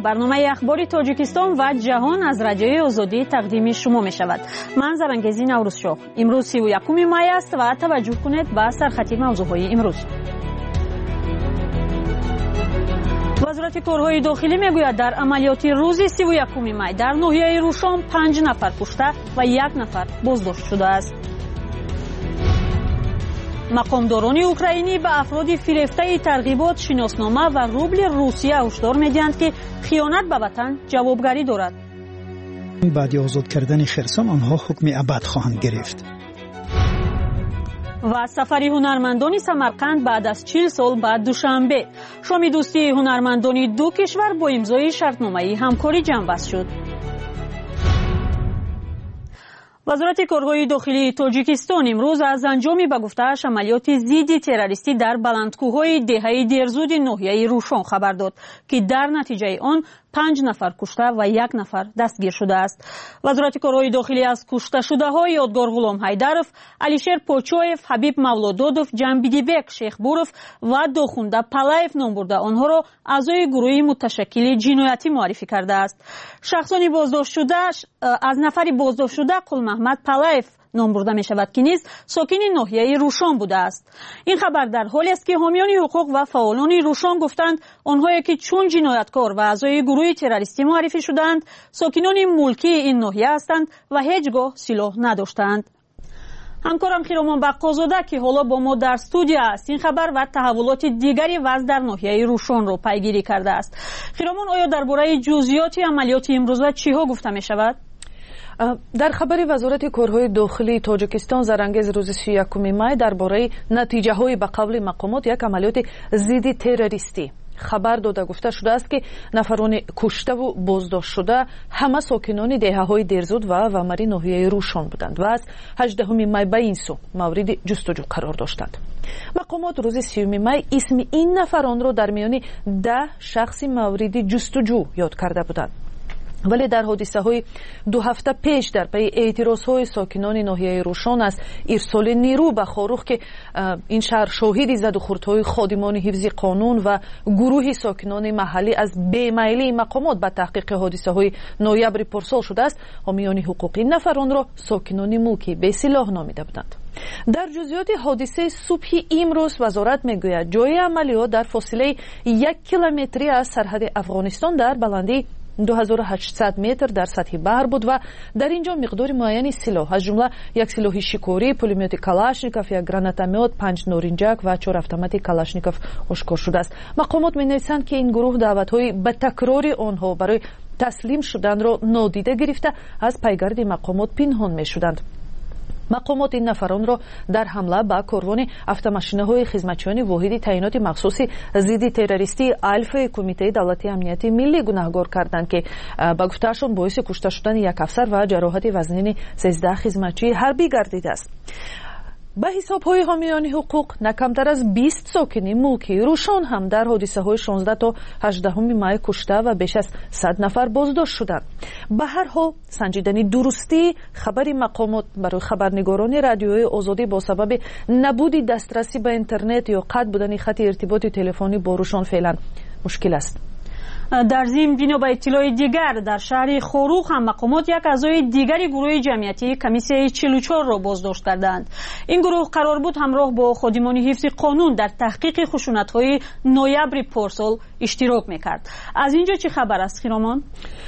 برنامه اخباری تاجیکستان و جهان از رادیوی آزادی تقدیم شما می شود. من زرنگزی نوروزشاه. امروز 31 می است و توجه کنید به سرخطی موضوعهای امروز. وزارت کارهای داخلی میگوید در عملیات روز 31 می در ناحیه روشان 5 نفر کشته و 1 نفر بازداشت شده است. مقامداران اوکراینی به افراد فریفته ترغیبات شناسنامه و روبل روسیه هشدار می‌دهند که خیانت به وطن جوابگری دارد. بعد آزاد کردن خرسان آنها حکم ابد خواهند گرفت. و سفر هنرمندان سمرقند بعد از 40 سال به دوشنبه. شام دوستی هنرمندان دو کشور با امضای شرطنامه همکاری جنببست شد. وزارت کارهای داخلی تاجیکستان امروز از انجامی به گفته‌اش عملیات ضد تروریستی در بلندکوه‌های دهه دیرزود ناحیه روشان خبر داد که در نتیجه آن 5 نفر کشته و 1 نفر دستگیر شده است. وزارت کارهای داخلی از کشته شده‌های یادگار غلام حیدرов، علیشیر پوچویف، حبیب مولودودов، جنبیدیبек شیخبورов و داخونده پالایف نام برده آنها را اعضای گروه متشکل جنایتی معرفی کرده است. شخصانی بازداشت شده از نفری بازداشت شده قل محمد پالایف نام برده می شود که نیز ساکن ناحیه روشان بوده است. این خبر در حالی است که حامیان حقوق و فعالان روشان گفتند آنهایی که چون جنایتکار و اعضای گروه تروریستی معرفی شدند ساکنان ملکی این ناحیه هستند و هیچگاه سلاح نداشتند. همکارم خیرامان بقازاده که حالا با ما در استودیو است این خبر و تحولات دیگری وضع در ناحیه روشان را پیگیری کرده است. خیرامان، آیا درباره جزئیات عملیات امروزه چیها گفته می شود؟ در خبر وزارت کارهای داخلی تاجیکستان زرانگیز روز 31 می درباره نتیجه های به قول مقامات یک عملیات ضد تروریستی خبر داده گفته شده است که نفران کشته و بازداشت شده همه ساکنان دهه‌های دیرزود و ومری ناحیه روشان بودند و از 18 می به این سو مورد جستجو قرار داشتند. مقامات روز 30 می اسم این نفران را در میان 10 شخص مورد جستجو یاد کرده بودند. ولی در حادثه های 2 هفته پیش در پی اعتراض های ساکنان ناحیه روشان از ارسال نیرو به خاروخ که این شهر شاهد زد و خردهای خادمان حفظ قانون و گروه ساکنان محلی از بیمیلی مقامات به تحقیق حادثه های نویبر پارسال شده است، حامیان حقوقی نفران را ساکنان ملکی به سلاح نامیده بودند. در جزئیات حادثه صبح امروز وزارت میگوید جای عملیات در فاصله 1 کیلومتری از سرحد افغانستان در بلندی 2800 متر در سطح بحر بود و در اینجا مقدار معینی سلاح از جمله یک سلاح شکاری، پولمیوت کلاشنیکوف، یک گرانتومیت، 5 نارنجک و 4 اتومات کلاشنیکوف آشکار شده است. مقامات می‌نویسند که این گروه دعوت‌های به تکرار آنها برای تسلیم شدن را نادیده گرفته از پیگرد مقامات پنهان می‌شدند. مقامات این نفران را در حمله به کاروان автомашинаҳои خدمتچیان واحد تعیینات مخصوص ضد تروریستی الف کمیته دولتی امنیت ملی گناهکار کردند که به گفته‌شان باعث کشته شدن یک افسر و جراحت وزنین 13 خدمتچی حربی گردیده است. به حساب‌های حامیان حقوق نکمتر از 20 ساکن ملکی روشان هم در حادثه‌های 16 تا 18 می کشته و بیش از 100 نفر بازداشت شدند. به هر حال سنجیدن درستی خبر مقامات برای خبرنگاران رادیوی آزادی با سبب نبود دسترسی به اینترنت یا قطع بودن خط ارتباط تلفنی با روشان فعلا مشکل است. در ضمن بنا به اطلاع دیگر در شهر خاروخ هم مقامات یک اعضای دیگری گروه جمعیتی کمیسیه 44 را بازداشت کردند. این گروه قرار بود همراه با خادمان حفظ قانون در تحقیق خشونت‌های نویبر پارسال اشتراک میکرد. از اینجا چه خبر است خیرامان؟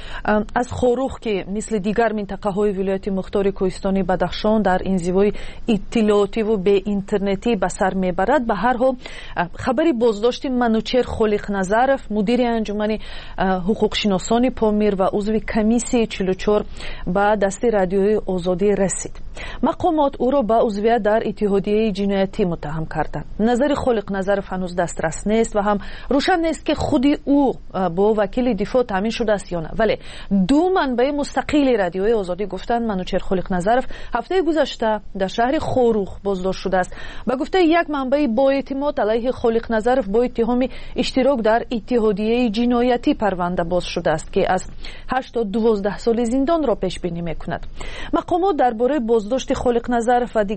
از خاروخ که مثل دیگر منطقه‌های ولایت مختار کوهستانی بدخشان در انزوای اطلاعاتی و به اینترنتی به سر میبرد، به هر حال خبری بازداشت منوچهر خالق‌نظرov مدیر انجمن حقوق شناسان پامیر و عضو کمیسیه 44 به دست رادیوی آزادی رسید. مقامات او را به عضویت در اتحادیه جنایتی متهم کردند. نظر خالق‌نظرov هنوز دسترس نیست و هم روشن نیست که خود او با وکیل دفاع تامین شده است یا نه، ولی دو منبع مستقل رادیوی آزادی گفتند منوچهر خالق‌نظرov هفته گذشته در شهر خاروخ بازداشت شده است. به گفته یک منبع با اعتماد علیه خالق‌نظرov با اتهام اشتراک در اتحادیه جنایتی پرونده باز شده است که از 8 تا 12 سال زندان را پیش بینی می‌کند. مقامات درباره بازداشت خالق‌نظرov و دیگر اعضای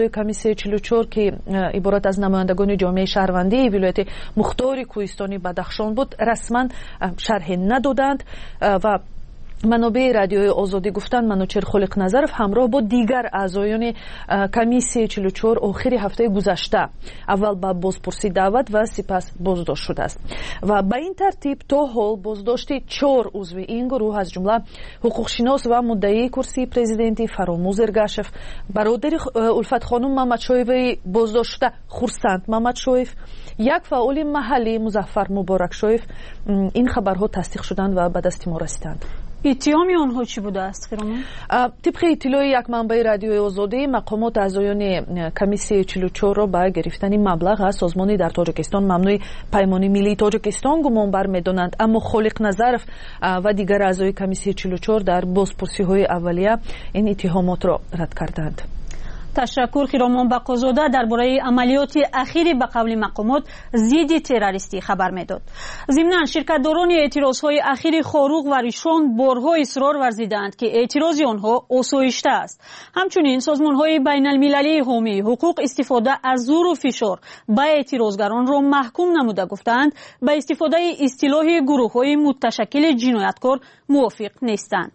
اعضای کمیسیه 44 که عبارت از نمایندگان جامعه شهروندی ولایت مختار کوهستانی بدخشان بود رسما شرح ندادند و منابع رادیوی آزادی گفتند منوچهر خالق نظرов همراه با دیگر اعضایان کمیسیه 44 آخر هفته گذشته اول به بازپرسی دعوت و سپس بازداشت شده است و به این ترتیب تا حال بازداشت 4 عضو این گروه از جمله حقوقشناس و مدعی کرسی پرزیدنتی فراموز ارگاشف، برادر الفت خانم محمدشایف بازداشت شده خورسند محمدشایف، یک فعال محلی مظفر مبارکشایف. این خبرها تصدیق شدند و به دست ما رسیدند. اتهام آنها چی بوده است خیرمان؟ طبق اطلاع یک منبع رادیوی آزادی مقامات اعضایان کمیسیه 44 را به گرفتن مبلغ از سازمانی در تاجیکستان ممنوع پیمان ملی تاجیکستان گمان بر می‌دانند، اما خالق نظرов و دیگر اعضای کمیسیه 44 در بازپرسی‌های اولیه این اتهامات را رد کردند. تشکر خیرمان بقازاده درباره عملیات اخیری به قول مقامات ضد تروریستی خبر میداد. ضمناً شرکت‌داران اعتراضهای اخیر خاروق و ریشان بارها اصرار ورزیدند که اعتراض آنها آسایشته است. همچنین سازمان‌های بین‌المللی حامی حقوق استفاده از زور و فشار به اعتراضگران را محکوم نموده گفتند به استفاده اصطلاح گروه‌های متشکل جنایتکار موافق نیستند.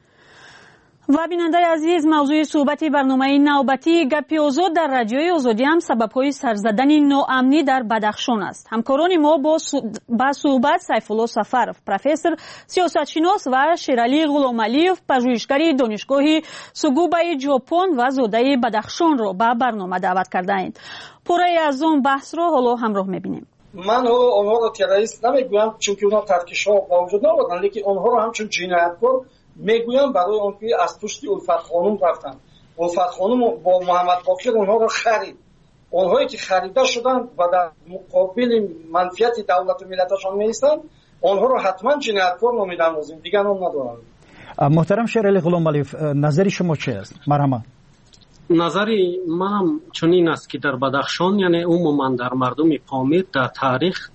و بیننده عزیز، موضوع صحبت برنامه نوبتی گپی آزاد در رادیوی آزادی هم سبب‌های سرزدن ناامنی در بدخشان است. همکاران ما با صحبت سیفالله سفرов پروفسور سیاستشناس و شیرعلی غلامعلیov پژوهشگر دانشگاه سوگوبای ژاپن و زاده بدخشان را به برنامه دعوت کردند. پاره از آن بحث را حالا همراه می‌بینیم. من آنها را تروریست نمیگویم چون که اونها ترکش‌ها با وجود نبودند، لیکن آنها را همچون جنایتکار میگویم برای آنکه از پشت الفت خانم رفتن. الفت خانم با محمد باقر آنها را خرید. آنهایی که خریده شدند و در مقابل منفعت دولت و ملتشان میستند آنها را حتما جنایتکار نامیدن لازم، دیگر نام ندارند. محترم شیرعلی غلامعلیov، نظر شما چی است؟ مرحبا. نظری منم چنین است که در بدخشان یعنی عموما در مردم پامیر در تاریخ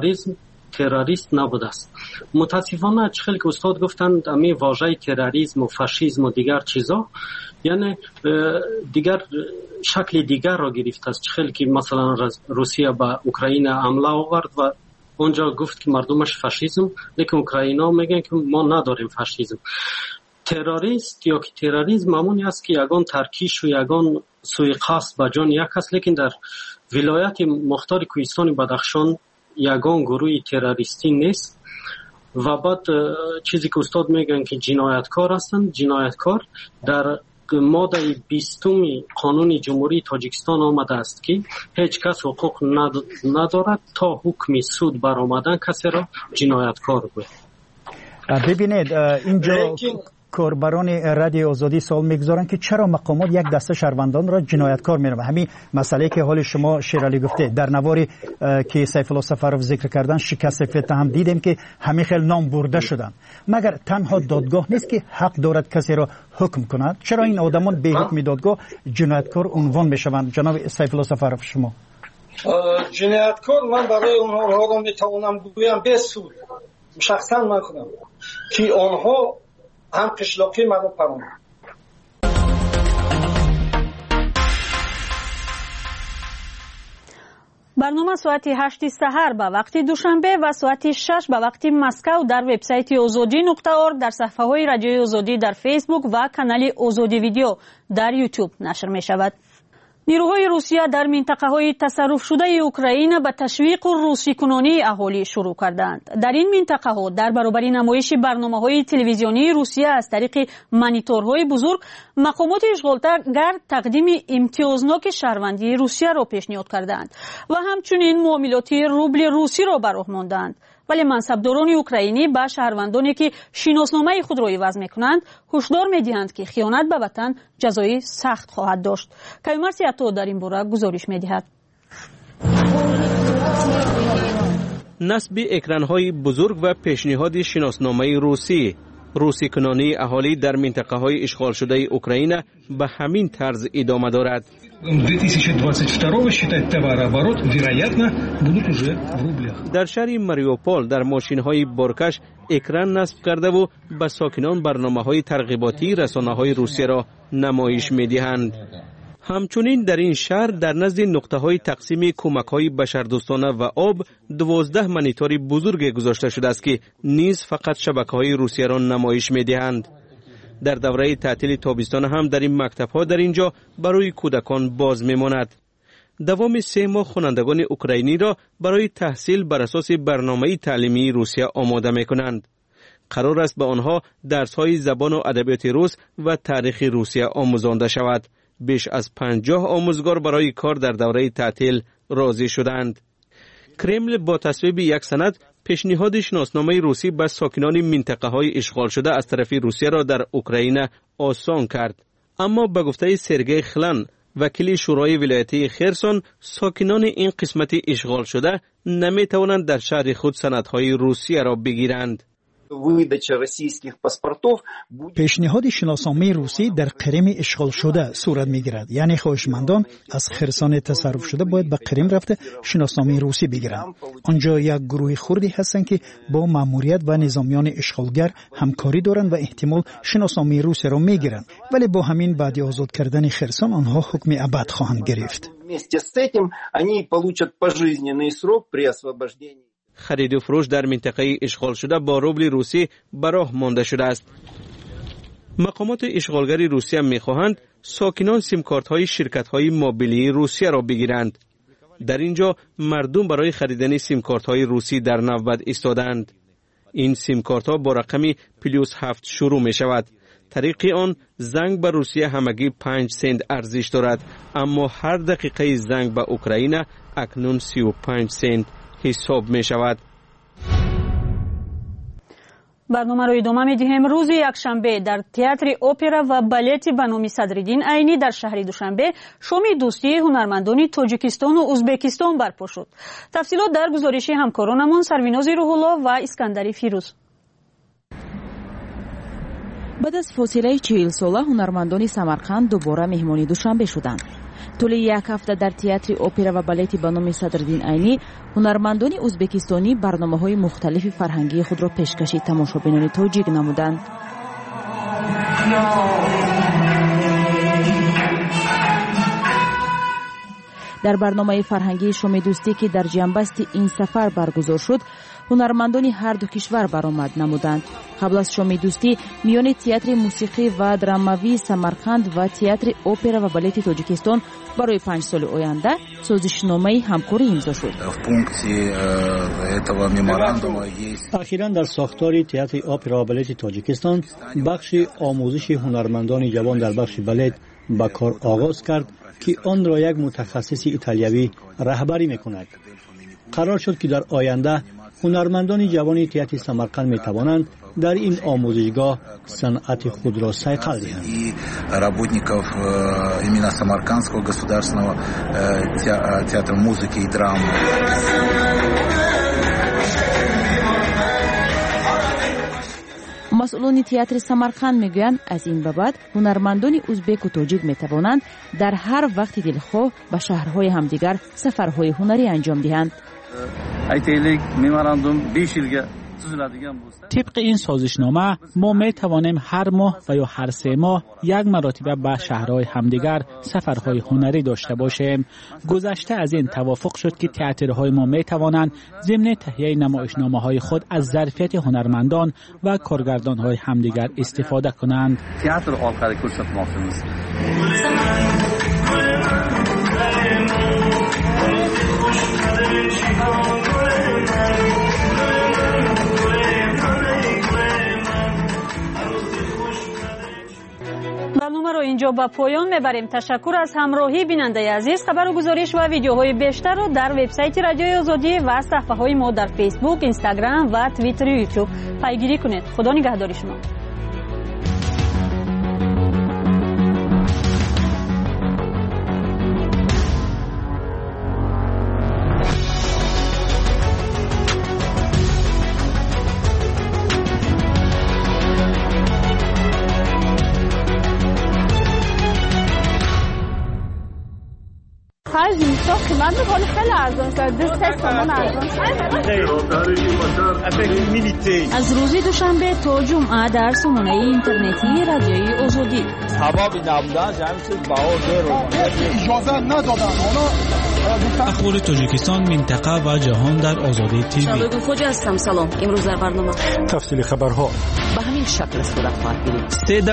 تروریست نبوده است. متاسفانه چخیل که استاد گفتند امی واژه تروریسم و فاشیسم و دیگر چیزا یعنی دیگر شکل دیگر را گرفته است. چخیل که مثلا روسیه به اوکراین حمله آورد و اونجا گفت که مردمش فاشیسم، لیکن اوکراینا میگن که ما نداریم فاشیسم. تروریست یا که تروریسم همونی است که یگان ترکیش و یگان سوءقصد به جان یک است، لیکن در ولایت مختار کوهستان بدخشان یگان گروه تروریستی نیست. و بعد چیزی که استاد میگن که جنایتکار هستند، جنایتکار در ماده 20 قانون جمهوری تاجیکستان آمده است که هیچ کس حقوق ندارد تا حکم سود برآمدن کسی را جنایتکار بود. ببینید اینجا کاربران رادیو آزادی سوال میگذارن که چرا مقامات یک دسته شهروندان را جنایتکار می‌دانند. همین مسئله که حال شما شیرعلی گفته در نواری که سیفالله سفرov ذکر کردن شکست فتح هم دیدیم که همه خیلی نام برده شدن. مگر تنها دادگاه نیست که حق دارد کسی را حکم کند؟ چرا این آدمان به حکم دادگاه جنایتکار عنوان میشوند؟ جناب سیفالله سفرov شما جنایتکار من برای اونها را میتوانم بگویم به سود شخصا من خودم که آنها هم قشلاقی مردم پرام. برنامه ساعت 8 سحر به وقت دوشنبه و ساعت 6 به وقت مسکو در وبسایت azadi.org در صفحه های رادیوی آزادی در فیسبوک و کانال آزادی ویدیو در یوتیوب نشر می شود. نیروهای روسیه در منطقه‌های تصرف شده اوکراین به تشویق روسی کنانی اهالی شروع کردند. در این منطقه‌ها در برابر نمایش برنامه‌های تلویزیونی روسیه از طریق مانیتورهای بزرگ، مقامات اشغالگر تقدیم امتیازناک شهروندی روسیه را پیشنهاد کردند و همچنین معاملات روبل روسی را به راه ماندند. ولی منصبداران اوکراینی به شهروندانی که شناسنامه خود را عوض می‌کنند هشدار می‌دهند که خیانت به وطن جزای سخت خواهد داشت. کیومرث عطا در این باره گزارش می‌دهد. نصب اکران‌های بزرگ و پیشنهاد شناسنامه روسی کنانی اهالی در منطقه‌های اشغال شده اوکراین به همین طرز ادامه دارد. 2022 считать товарооборот вероятно будут уже в рублях. در شهر ماریوپول در ماشین‌های بارکش اکران نصب کرده و به ساکنان برنامه‌های ترغیباتی رسانه‌های روسیه را نمایش می‌دهند. همچنین در این شهر در نزد نقطه‌های تقسیم کمک‌های بشردوستانه و آب 12 مانیتور بزرگ گذاشته شده است که نیز فقط شبکه‌های روسیه را نمایش می‌دهند. در دوره تعطیل تابستان هم در این مکتب‌ها در اینجا برای کودکان باز می‌ماند. دوام 3 ماه خوانندگان اوکراینی را برای تحصیل بر اساس برنامه تعلیمی روسیه آماده می‌کنند. قرار است به آنها درس‌های زبان و ادبیات روس و تاریخ روسیه آموزانده شود. بیش از 50 آموزگار برای کار در دوره تعطیل راضی شدند. کرمل با تصویب یک سند پیشنهاد شناسنامه روسی به ساکنان منطقه‌های اشغال شده از طرف روسیه را در اوکراین آسان کرد. اما به گفته سرگئی خلن، وکیل شورای ولایتی خرسون، ساکنان این قسمت اشغال شده نمی توانند در شهر خود سندهای روسیه را بگیرند. پیشنهاد شناسنامه روسی در قرم اشغال شده صورت میگیرد. یعنی خواهشمندان از خرسان تصرف شده باید به قرم رفته شناسنامه روسی بگیرند. آنجا یک گروه خردی هستند که با ماموریت و نظامیان اشغالگر همکاری دارند و احتمال شناسنامه روسی را میگیرند، ولی با همین بعد آزاد کردن خرسان آنها حکم ابد خواهند گرفت. خرید و فروش در منطقه اشغال شده با روبل روسی براه مانده شده است. مقامات اشغالگری روسیه می‌خواهند ساکنان سیمکارت های شرکت های موبیلی روسیه را بگیرند. در اینجا مردم برای خریدن سیمکارت های روسی در نوبت ایستادند. این سیمکارت ها با رقمی +7 شروع می شود. طریق آن زنگ به روسیه همگی 5 سنت ارزش دارد، اما هر دقیقه زنگ به اوکراین اکنون 35 سنت حساب می شود. برنامه را ادامه می دهیم. روز یکشنبه در تئاتر اپرا و بالت به نام صدرالدین عینی در شهر دوشنبه شام دوستی هنرمندان تاجیکستان و ازبکستان برپا شد. تفصیلات در گزارش همکارانمان سرویناز روح‌الله و اسکندر فیروز. بعد از فاصله 40 ساله هنرمندان سمرقند دوباره مهمانی دوشنبه شدند. طول یک هفته در تئاتر اپرا و بالت به نام صدرالدین عینی هنرمندان ازبکستانی برنامه‌های مختلف فرهنگی خود را پیشکش تماشابینان تاجیک نمودند. در برنامه فرهنگی شام دوستی که در جنبست این سفر برگزار شد، هنرمندان هر دو کشور برآمد نمودند. قبل از شام دوستی میان تئاتر موسیقی و دراموی سمرقند و تئاتر اپرا و بالت تاجیکستان برای 5 سال آینده سازشنامه همکاری امضا شد. اخیراً در ساختار تئاتر اپرا و بالت تاجیکستان بخش آموزش هنرمندان جوان در بخش بالت به کار آغاز کرد که آن را یک متخصص ایتالیایی رهبری می‌کند. قرار شد که در آینده هنرمندان جوان تئاتر سمرقند می توانند در این آموزشگاه صنعت خود را صیقل دهند. работников именно Самаркандского государственного театра музыки и драмы. مسئولان تئاتر سمرقند میگویند از این به بعد هنرمندان ازبک و تاجیک می توانند در هر وقت دلخواه به شهرهای همدیگر سفرهای هنری انجام دهند. طبق این سازشنامه ما می توانیم هر ماه و یا هر 3 ماه یک مرتبه به شهرهای همدیگر سفرهای هنری داشته باشیم. گذشته از این توافق شد که تئاترهای ما می توانند ضمن تهیه نمایشنامه‌های خود از ظرفیت هنرمندان و کارگردان‌های همدیگر استفاده کنند. تئاتر orqali ko'rsatmoqchimiz. برنامه رو اینجا به پایان میبریم. تشکر از همراهی بیننده عزیز. خبر و گزارش و ویدیوهای بیشتر رو در وبسایت رادیوی آزادی و صفحه های ما در فیسبوک، اینستاگرام و توییتر و یوتیوب پیگیری کنید. خدا نگهداری شما. خرج اینجا قیمت میکنه خیلی ارزان شده 3 تومن ارزان شده. از روز دوشنبه تا جمعه در سامانه اینترنتی رادیوی آزادی ثوابی نبودن جمعیت بهار اجازه ندادن. اخبار تاجیکستان، منطقه و جهان در آزادی تیوی. شادو خوجا هستم. سلام. امروز در برنامه تفصیل خبرها به همین شکل صورت خواهد گرفت.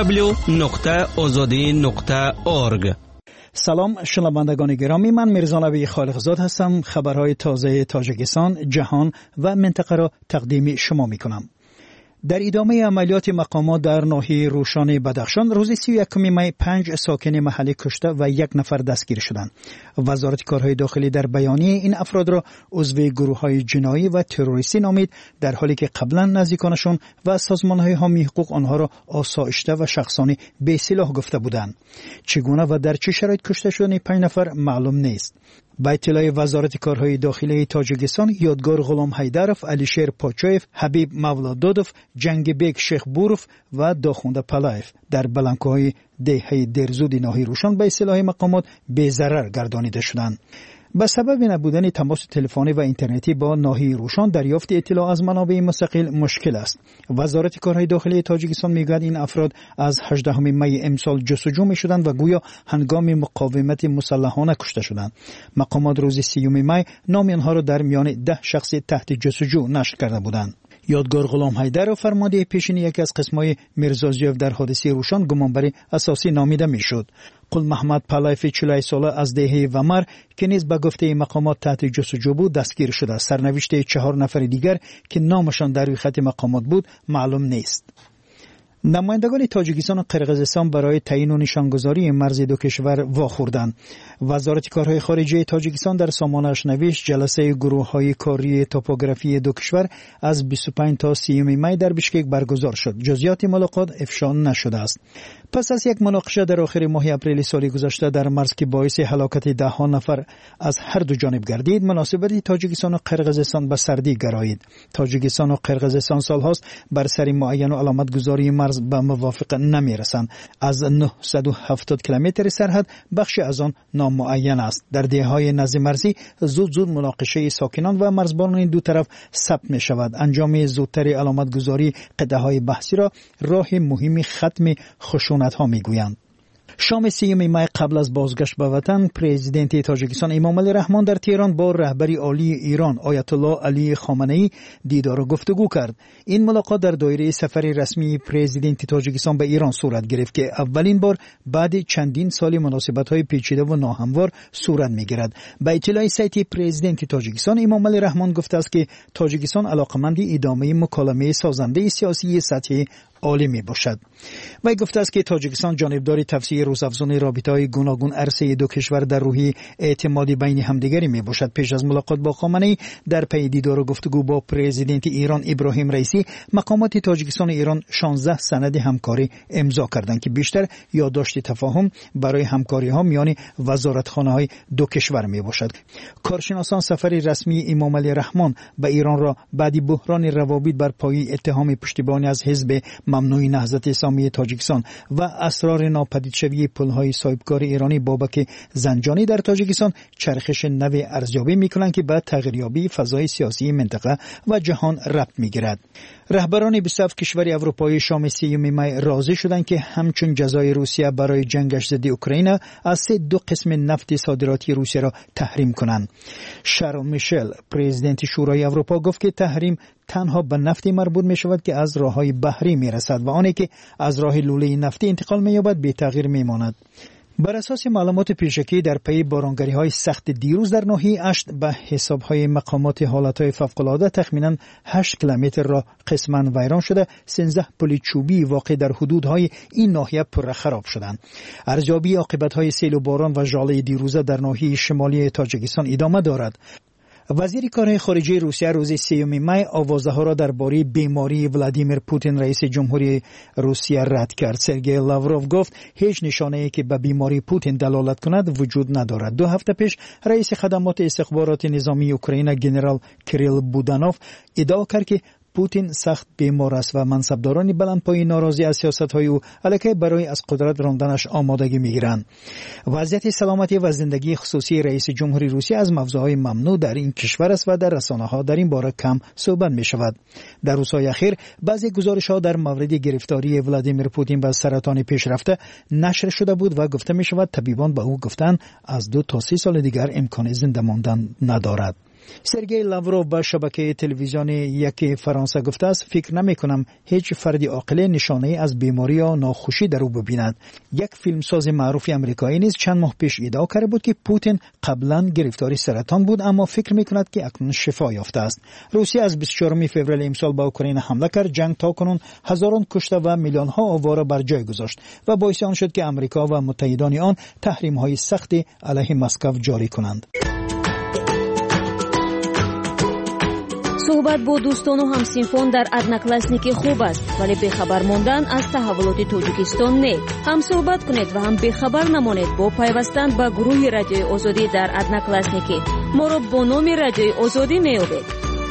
www.azadi.org. سلام شنوندگان گرامی، من میرزا نبی خالقزاد هستم. خبرهای تازه تاجیکستان، جهان و منطقه را تقدیم شما میکنم. در ادامه عملیات مقامات در ناحیه روشان بدخشان روز 31 می 5 ساکن محلی کشته و 1 نفر دستگیر شدند. وزارت کارهای داخلی در بیانیه این افراد را عضو گروه‌های جنایی و تروریستی نامید، در حالی که قبلا نزدیکانشان و سازمان‌های حامی حقوق آنها را آسایشته و شخصانه به سلاح گفته بودند. چگونه و در چه شرایط کشته شدن 5 نفر معلوم نیست. با اطلاع وزارت کارهای داخلی تاجیکستان، یادگار غلام حیدرов، علیشیر پاچویف، حبیب مولادودوف، جنگ بیگ شیخ بوروف و داخونده پلایف در بلنکوهای دهه درزود ناحیه روشان به اصطلاح مقامات به ضرر گردانیده شدند. به سبب نبودن تماس تلفنی و اینترنتی با ناحیه روشان دریافت اطلاع از منابع مستقل مشکل است. وزارت کارهای داخلی تاجیکستان میگوید این افراد از 18 می امسال جستجو میشدند و گویا هنگام مقاومت مسلحانه کشته شدند. مقامات روز 30 می نام آنها را در میان 10 شخص تحت جستجو نشر کرده بودند. یادگار غلام حیدر فرمانده پیشین یکی از قسم‌های میرزازیوف در حادثه روشان گمانبر اساسی نامیده میشد. قل محمد پلایف 40 ساله از دهه ومر که نیز به گفته مقامات تحت جستجو بود دستگیر شده. سرنوشت 4 نفر دیگر که نامشان در روی خط مقامات بود معلوم نیست. نمایندگان تاجیکستان و قرقیزستان برای تعیین و نشانگذاری مرز دو کشور واخوردند. وزارت کارهای خارجه تاجیکستان در سامانه‌اش نوشت جلسه گروه‌های کاری توپوگرافی دو کشور از 25 تا 30 می در بشکک برگزار شد. جزئیات ملاقات افشا نشده است. پس از یک مناقشه در آخر ماه اپریل سال گذشته در مرز که باعث هلاکت 10 نفر از هر دو جانب گردید، مناسبت تاجیکستان و قرقیزستان به سردی گرایید. تاجیکستان و قرقیزستان سالهاست بر سر معین و علامت گذاری مرز به موافقه نمیرسند. از 970 کیلومتر سرحد بخش از آن نامعین است. در دهه‌های نزد مرزی زود مناقشه ساکنان و مرزبانان این دو طرف ثبت می شود. انجام زودتر علامت گذاری قطعه‌های بحثی را راه مهمی ختم خشونت ها می گویند. شام 30 می قبل از بازگشت به وطن، پرزیدنت تاجیکستان امام علی رحمان در تهران با رهبر عالی ایران آیت الله علی خامنه‌ای دیدار و گفتگو کرد. این ملاقات در دایره سفر رسمی پرزیدنت تاجیکستان به ایران صورت گرفت که اولین بار بعد چندین سال مناسبت‌های پیچیده و ناهموار صورت می‌گیرد. با اطلاع سایت پرزیدنت تاجیکستان امام علی رحمان گفته است که تاجیکستان علاقمند ادامه مکالمه سازنده سیاسی سطحی عالی می باشد. و گفته است که تاجیکستان جانبدار تفسیر روزافزون رابطه‌های گوناگون عرصه دو کشور در روحی اعتمادی بین همدیگری می باشد. پیش از ملاقات با خامنه‌ای در پی دیدار و گفتگو با پرزیدنت ایران ابراهیم رئیسی، مقامات تاجیکستان و ایران 16 سند همکاری امضا کردند که بیشتر یادداشت تفاهم برای همکاری‌ها میان وزارتخانه‌های دو کشور می باشد. کارشناسان سفر رسمی امام علی رحمان به ایران را بعد بحران روابط بر پایه اتهام پشتیبانی از حزب ممنوع نهضت اسلامی تاجیکستان و اسرار ناپدید شوی پل‌های صاحبکار ایرانی بابک زنجانی در تاجیکستان چرخش نو ارزیابی می‌کنند که به تغییریابی فضای سیاسی منطقه و جهان ربط می‌گیرد. رهبران 27 کشور اروپایی شام 30 می راضی شدند که همچون جزای روسیه برای جنگش ضد اوکراین از 2 قسم نفت صادراتی روسیه را تحریم کنند. شارل میشل پرزیدنت شورای اروپا گفت که تحریم تنها به نفتی مربوط می شود که از راه‌های بحری می رسد و آنی که از راه لوله نفتی انتقال می یابد بی تغییر می ماند. بر اساس معلومات پیشکی در پی بارانگری‌های سخت دیروز در ناحیه اشت به حساب‌های مقامات حالت‌های فوق‌العاده تخمیناً 8 کیلومتر را قسماً ویران شده، 13 پل چوبی واقع در حدودهای این ناحیه پر خراب شدند. ارزیابی عاقبت‌های سیل و باران و ژاله دیروزه در ناحیه شمالی تاجیکستان ادامه دارد. وزیر کارهای خارجه روسیه روز 3 می آوازه‌ها را درباره بیماری ولادیمیر پوتین رئیس جمهوری روسیه رد کرد. سرگئی لاوروف گفت هیچ نشانه‌ای که به بیماری پوتین دلالت کند وجود ندارد. 2 هفته پیش رئیس خدمات استخبارات نظامی اوکراین ژنرال کریل بودانوف ادعا کرد که پوتین سخت بیمار است و منصبداران بلندپایه ناراضی از سیاست‌های او علیه برای از قدرت راندنش آمادگی می‌گیرند. وضعیت سلامتی و زندگی خصوصی رئیس جمهوری روسیه از موضوعهای ممنوع در این کشور است و در رسانه‌ها در این باره کم صحبت می‌شود. در روزهای اخیر بعضی گزارش‌ها در مورد گرفتاری ولادیمیر پوتین و سرطان پیشرفته نشر شده بود و گفته می‌شود طبیبان به او گفتند از 2 تا 3 سال دیگر امکان زنده ماندن ندارد. سرگئی لاوروف به شبکه تلویزیونی یک فرانسه گفته است فکر نمی کنم هیچ فردی عاقل نشانه از بیماری یا ناخوشی در او ببیند. یک فیلمساز معروف آمریکایی نیز چند ماه پیش ادعا کرده بود که پوتین قبلا گرفتاری سرطان بود اما فکر می کند که اکنون شفا یافته است. روسیه از 24 فوریه امسال به اوکراین حمله کرد. جنگ تاکنون هزاران کشته و میلیون ها آواره بر جای گذاشت و باعث آن شد که امریکا و متحدان آن تحریم های سختی علیه مسکو جاری کنند. صحبت با دوستان و همسینفون در ادناکلاسنیکی خوب است ولی بخبر ماندن از تحولات تاجیکستان نه. هم صحبت کنید و هم بخبر نمانید با پیوستن به گروه رادیوی آزادی در ادناکلاسنیکی. ما را با نام رادیوی آزادی میابید.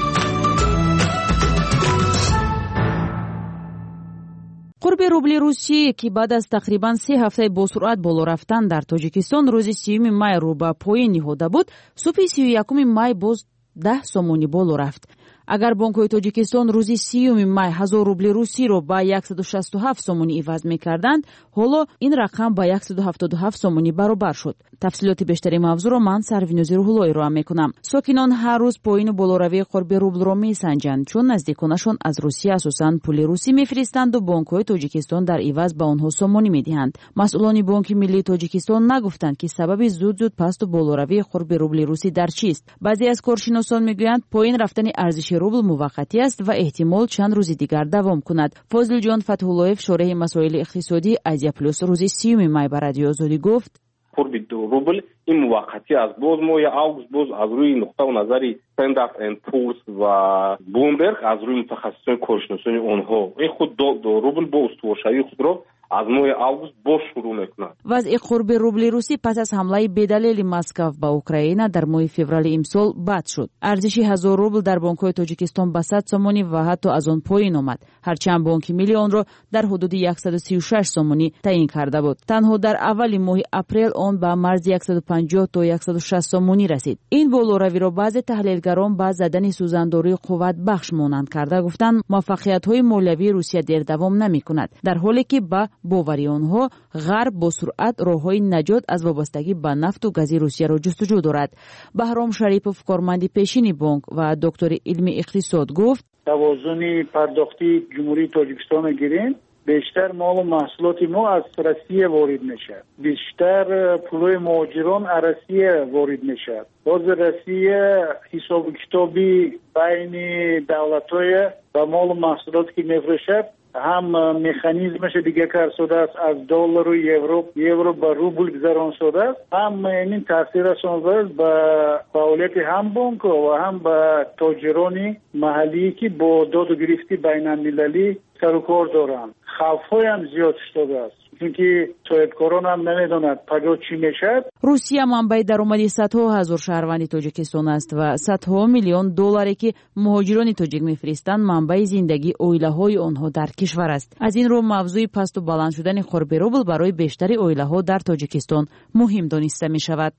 قرب روبل روسیه که بعد از تقریبا 3 هفته با سرعت بالا رفتن در تاجیکستان روز 30 مای رو به پایین نهاده بود، صبح 31 مای باز 10 سومونی بالا رفت. اگر بانک‌های تاجیکستان روزی 30 مای 1000 روبل روسی رو با 167 سومونی عوض می‌کردند، حالا این رقم با 177 سومونی برابر شد. تفصیلات بیشتری موضوع رو من سروینوزی روح‌اللهی رو می‌کنم. ساکنان هر روز پایین و بالاروی قرب روبل رو می‌سنجند چون نزدیکانشون از روسیه اساساً پول روسی می‌فرستند و بانک‌های تاجیکستان در عوض به آنها سومونی می‌دهند. مسئولان بانک ملی تاجیکستان نگفتند که سبب زود پست و بالاروی قرب روبل روسی در چیست. بعضی از کارشناسان می‌گویند پایین رفتن ارزش روبل موقتی است و احتمال چند روز دیگر دوام کند. فضل جان فتح‌اللهیف شورای مسائل اقتصادی ایدیا پلس روز 30 مای بر رادیو آزادی گفت قرب 2 روبل این موقتی است. باز ماه آگوست باز از روی نقطه نظری استندارد اند پورس و بلومبرگ از روی متخصصان کارشناسان آنها این خود 2 روبل با استوارشوی خود را از ماه آگوست باز شروع میکنند. وضع قرب روبل روسی پس از حمله بدلیل مسکو به اوکراین در ماه فوریه امسال بد شد. ارزش 1000 روبل در بانک‌های تاجیکستان به 100 سومونی و حتی از آن پایین آمد. هرچند بانک ملی آن را در حدود 136 سومونی تعیین کرده بود. تنها در اول ماه اپریل آن به مرز 150 تا 160 سومونی رسید. این بالاروی را بعضی تحلیلگران با زدن سوزانداری قوت بخش مانند کرده گفتند موفقیت‌های مالیوی روسیه در دوام نمی‌کند، در حالی که با باوری آنها غرب با سرعت راه‌های نجات از وابستگی به نفت و گاز روسیه را جستجو دارد. بهرام شریپوف کارمند پیشین بانک و دکتر علم اقتصاد گفت توازن پرداختی جمهوری تاجیکستان گیریم بیشتر مال و محصولات ما از روسیه وارد میشه. بیشتر پولای مهاجران از روسیه وارد میشه. باز روسیه حساب کتابی بین دولت‌های و مال و محصولات که میفروشه هم مکانیزمش دیگه کار شده است از دلار و یورو به روبل گذران شده است. هم این تاثیرش است به فعالیت هم بانک و هم به تاجران محلی که با داد و گرفتی بین المللی سر و کار دارند. خوف‌های هم زیاد شده است چونکه صاحبکاران هم نمیدونند کجا چی میشه. روسیه منبع درآمدی صدها هزار شهروند تاجیکستان است و صدها میلیون دلاری که مهاجران تاجیک میفرستند منبع زندگی عائله‌های آنها در کشور است. از این رو موضوع پست و بلند شدن قرب روبل برای بیشتر عائله‌ها در تاجیکستان مهم دانسته می شود.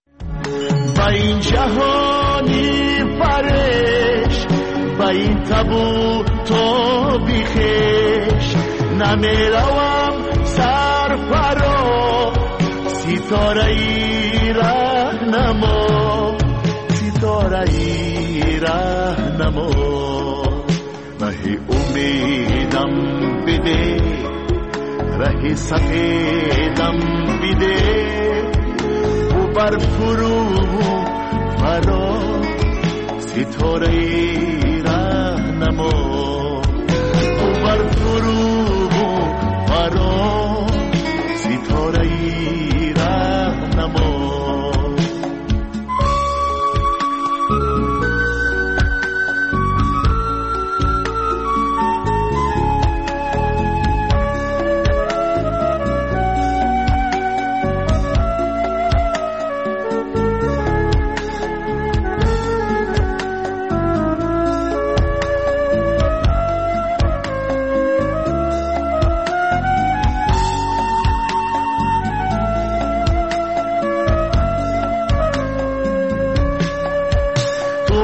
با این جهانی فرش با این تابو تو بیخش نمیروم سرفرا ستاره ای راهنما ستاره ای راهنما راه امیدم بده راه سفیدم بده و بر فرو فرا ستاره ای راهنما و بر فرو فرا ستاره ای راهنما.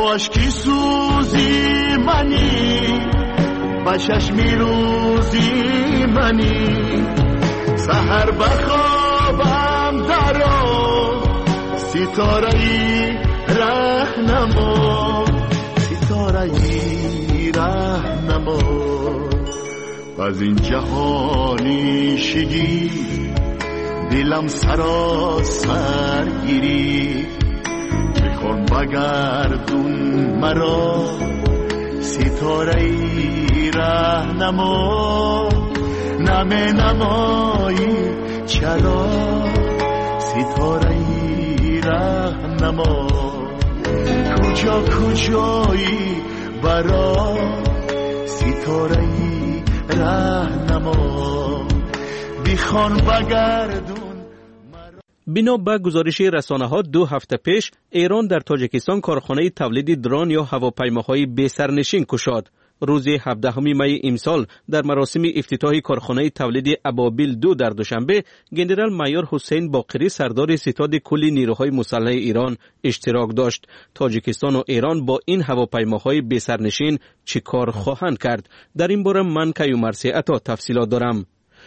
کاشکی سوزی منی با چشمی روزی منی سحر بخوابم درو ستاره‌ای رهنما ستاره‌ای رهنما از این جهانی شگی دلم سراسر گیری بکن بگردون مرا ستاره‌ای رهنما نمه نمایی چرا ستاره‌ای رهنما کجا کجایی برا ستاره‌ای رهنما بیخوان بگردون. بنا به گزارش رسانه‌ها 2 هفته پیش ایران در تاجیکستان کارخانه تولید درون یا هواپیماهای بی سرنشین گشاد. روز 17 می امسال در مراسم افتتاح کارخانه تولید ابابیل 2 در دوشنبه گنرال مایور حسین باقری سردار ستاد کل نیروهای مسلح ایران اشتراک داشت. تاجیکستان و ایران با این هواپیماهای بی سرنشین چه کار خواهند کرد؟ در این باره من کیومرثی عطا تفصیلات دارم.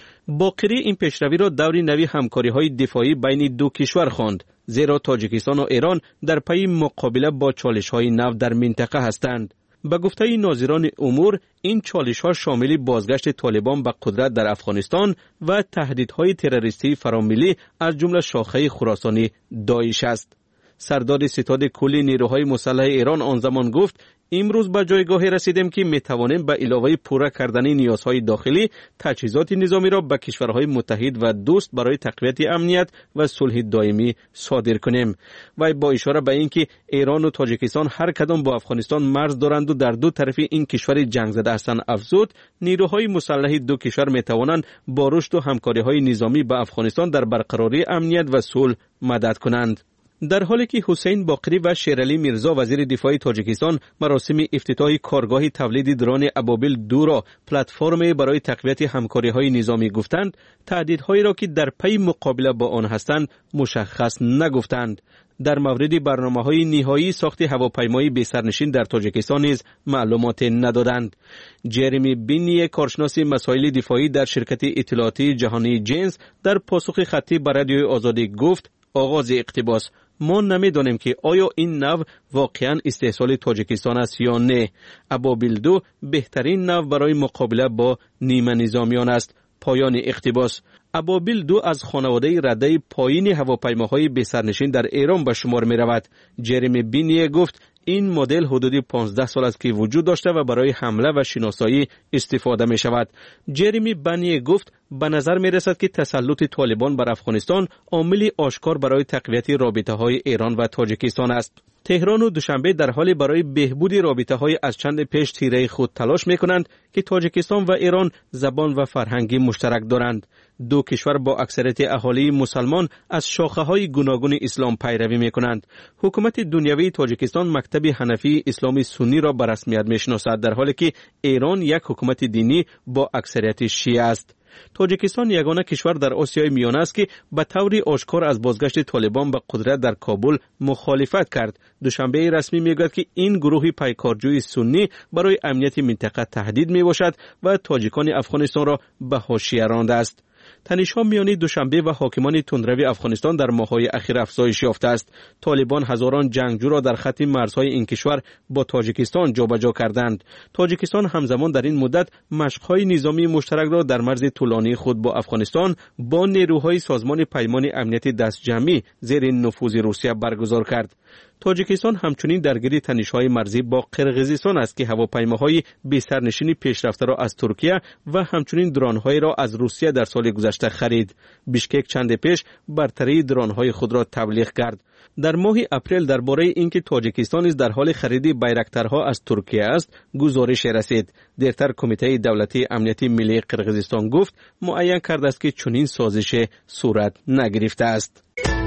باقری این پیشروی را دور نوی همکاری‌های دفاعی بین دو کشور خواند، زیرا تاجیکستان و ایران در پی مقابله با چالش‌های نو در منطقه هستند. به گفته ناظران امور این چالش‌ها شامل بازگشت طالبان به قدرت در افغانستان و تهدیدهای تروریستی فراملی از جمله شاخه خراسانی داعش است. سردار ستاد کل نیروهای مسلح ایران آن زمان گفت امروز به جایگاهی رسیدیم که میتوانیم به علاوه پورا کردن نیازهای داخلی تجهیزات نظامی را به کشورهای متحد و دوست برای تقویت امنیت و صلح دائمی صادر کنیم. و با اشاره به اینکه ایران و تاجیکستان هر کدام با افغانستان مرز دارند و در دو طرف این کشور جنگ زده هستند افزود، نیروهای مسلح دو کشور میتوانند با رشد و همکاری‌های نظامی با افغانستان در برقراری امنیت و صلح مدد کنند. در حالی که حسین باقری و شیرعلی میرزا وزیر دفاع تاجیکستان مراسم افتتاح کارگاه تولید درون ابابیل 2 را پلتفرمی برای تقویت همکاری‌های نظامی گفتند، تهدیدهایی را که در پی مقابله با آن هستند مشخص نگفتند. در مورد برنامه‌های نهایی ساخت هواپیمای بی سرنشین در تاجیکستان نیز معلومات ندادند. جرمی بینی کارشناس مسائل دفاعی در شرکت اطلاعاتی جهانی جنس در پاسخ خطی به رادیوی آزادی گفت آغاز اقتباس: ما نمیدانیم که آیا این نو واقعا استحصال تاجیکستان است یا نه. ابابیل 2 بهترین نو برای مقابله با نیمه نظامیان است. پایان اقتباس. ابابیل 2 از خانواده رده پایین هواپیماهای بی سرنشین در ایران به شمار می رود. جرمی بینی گفت این مدل حدود 15 سال است که وجود داشته و برای حمله و شناسایی استفاده می شود. جرمی بینی گفت به نظر می رسد که تسلط طالبان بر افغانستان عاملی آشکار برای تقویت رابطه های ایران و تاجیکستان است. تهران و دوشنبه در حال برای بهبود رابطه های از چند پیش تیره خود تلاش می کنند که تاجیکستان و ایران زبان و فرهنگی مشترک دارند. دو کشور با اکثریت اهالی مسلمان از شاخه های گوناگون اسلام پیروی می کنند. حکومت دنیوی تاجیکستان مکتب حنفی اسلامی سنی را به رسمیت می شناسد، در حالی که ایران یک حکومت دینی با اکثریت شیعه است. تاجیکستان یگانه کشور در آسیای میانه است که به طور آشکار از بازگشت طالبان به قدرت در کابل مخالفت کرد. دوشنبه رسمی میگوید که این گروه پیکارجوی سنی برای امنیت منطقه تهدید می باشد و تاجیکان افغانستان را به حاشیه رانده است. تنش‌ها میان دوشنبه و حاکمان تندروی افغانستان در ماه‌های اخیر افزایش یافته است. طالبان هزاران جنگجو را در خط مرزهای این کشور با تاجیکستان جابجا کردند. تاجیکستان همزمان در این مدت مشق‌های نظامی مشترک را در مرز طولانی خود با افغانستان با نیروهای سازمان پیمان امنیت دستجمعی زیر نفوذ روسیه برگزار کرد. تاجیکستان همچنین درگیر تنش‌های مرزی با قرقیزستان است که هواپیماهای بی سرنشین پیشرفته را از ترکیه و همچنین درون‌های را از روسیه در سال گذشته خرید. بیشکک چند پیش برتری درون‌های خود را تبلیغ کرد. در ماه اپریل درباره اینکه تاجیکستان در حال خرید بیرکترها از ترکیه است گزارش رسید. دیرتر کمیته دولتی امنیتی ملی قرقیزستان گفت معین کرده است که چنین سازش صورت نگرفته است.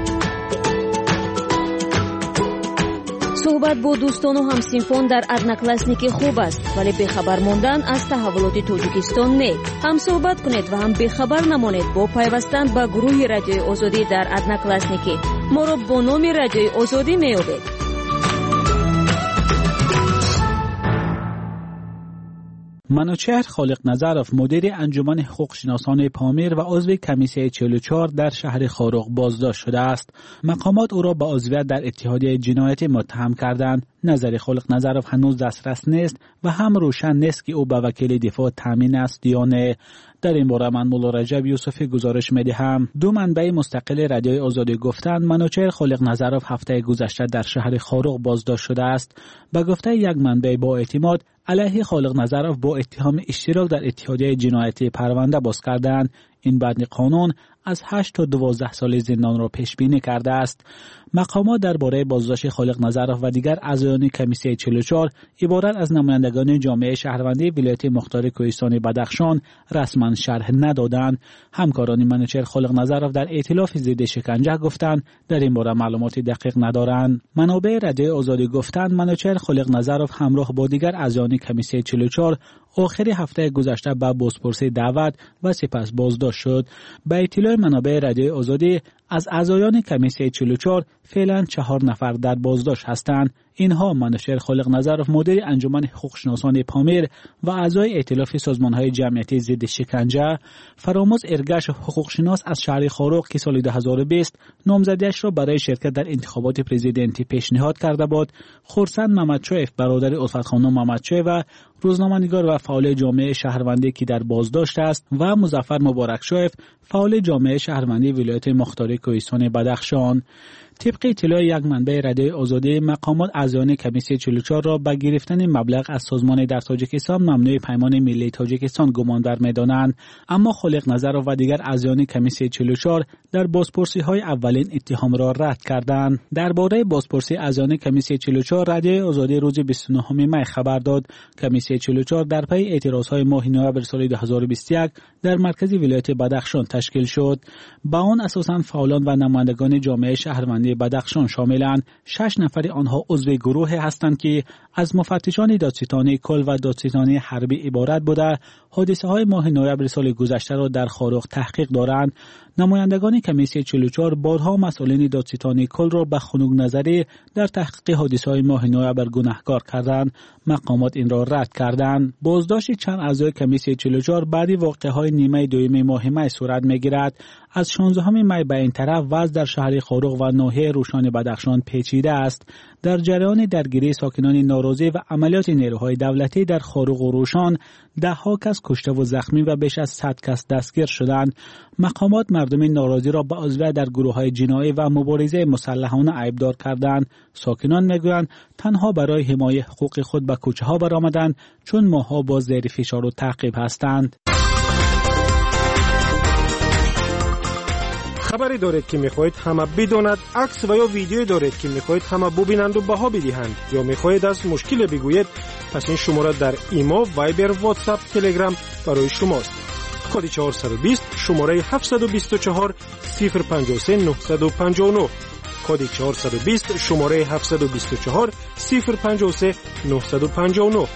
صحبت با دوستان و همسینفون در одноклассники خوب است، ولی بخبر ماندن از تحولات تاجیکستان نه. هم صحبت کنید و هم بخبر نمانید با پیوستن به گروه رادیوی آزادی در одноклассники. ما را با نام رادیوی آزادی میابید. منوچهر خالق نظرов مدیر انجمن حقوق شناسان پامیر و عضو کمیسیه 44 در شهر خاروق بازداشت شده است. مقامات او را به عضویت در اتحادیه جنایتی متهم کردند. نظر خالق نظرов هنوز دسترس نیست و هم روشن نیست که او به وکیل دفاع تامین است یا نه. در این باره من مولا رجب یوسفی گزارش می‌دهم. دو منبع مستقل رادیوی آزادی گفتند منوچهر خالق نظرов هفته گذشته در شهر خاروق بازداشت شده است. به گفته یک منبع با اعتماد علیه خالق نظرов با اتهام اشتراک در اتحادیه جنایتی پرونده باز کردند. این بدنی قانون از 8 تا 12 سال زندان را پیش بینی کرده است. مقامات درباره بازداشت خالق نظرов و دیگر اعضایان کمیسیه 44 عبارت از نمایندگان جامعه شهروندی ولایت مختار کوهستان بدخشان رسما شرح ندادند. همکاران منوچهر خالق نظرов در ائتلاف ضد شکنجه گفتند در این باره معلومات دقیق ندارند. منابع رادیو آزادی گفتند منوچهر خالق نظرов همراه با دیگر اعضایان کمیسیه 44 آخر هفته گذشته به بازپرسی دعوت و سپس بازداشت شد. به اطلاع منابع رادیو آزادی از اعضایان کمیسیه 44 فعلا 4 نفر در بازداشت هستند. اینها منوچهر خالق نظرов مدیر انجمن حقوق شناسان پامیر و اعضای ائتلاف سازمان‌های جمعیتی ضد شکنجه، فراموز ارگش حقوق شناس از شهر خاروق که سال 2020 نامزدیش را برای شرکت در انتخابات پرزیدنتی پیشنهاد کرده بود، خورسند محمدشایف برادر الفت خانم محمدشایف و روزنامه‌نگار و فعال جامعه شهروندی که در بازداشت است و مظفر مبارکشایف فعال جامعه شهروندی ولایت مختار کوهستان بدخشان. طبق اطلاع یک منبع رادیو آزادی مقامات اعضایان کمیسیه 44 را به گرفتن مبلغ از سازمان در تاجیکستان ممنوع پیمان ملی تاجیکستان گمانبر می‌دانند، اما خالق نظرov و دیگر اعضایان کمیسیه 44 در بازپرسی‌های اولین اتهام را رد کردند. درباره بازپرسی اعضایان کمیسیه 44 رادیو آزادی روز 29 می خبر داد. کمیسیه 44 در پی اعتراض‌های ماه نوامبر سال 2021 در مرکز ولایت بدخشان تشکیل شد. با آن اساساً فعالان و نمایندگان جامعه شهروندی بدخشان شاملند. 6 نفر آنها عضو گروه هستند که از مفتشان دادستانی کل و دادستانی حربی عبارت بوده حادثه های ماه نوامبر سال گذشته را در خاروق تحقیق دارند. نمایندگان کمیسیه 44 بارها مسئولین دادستانی کل را به خنک نظری در تحقیق حادثه های ماه نوامبر گناهکار کردند. مقامات این را رد کردند. بازداشت چند اعضای کمیسیه 44 بعد واقعه های نیمه دوم ماه می صورت میگیرد. از 16 می به این طرف وضع در شهر خاروق و ناحیه روشان بدخشان پیچیده است. در جریان درگیری ساکنان ناراضی و عملیات نیروهای دولتی در خاروق و روشان 10 کس کشته و زخمی و بیش از 100 کس دستگیر شدند. مقامات مردم ناراضی را به عضویت در گروه‌های جنایی و مبارزه مسلحانه عیبدار کردند. ساکنان میگویند تنها برای حمایت حقوق خود به کوچه‌ها برآمدند چون ماها با زیر فشار و تعقیب هستند. خبری دارید که میخواهید همه بداند، عکس و یا ویدیویی دارید که میخواهید همه ببینند و بها بدهند یا میخواهید از مشکل بگویید، پس این شماره در ایمو، وایبر، واتساپ، تلگرام برای شماست. کد 420 شماره 724 053 959 کد 420 شماره 724 053 959.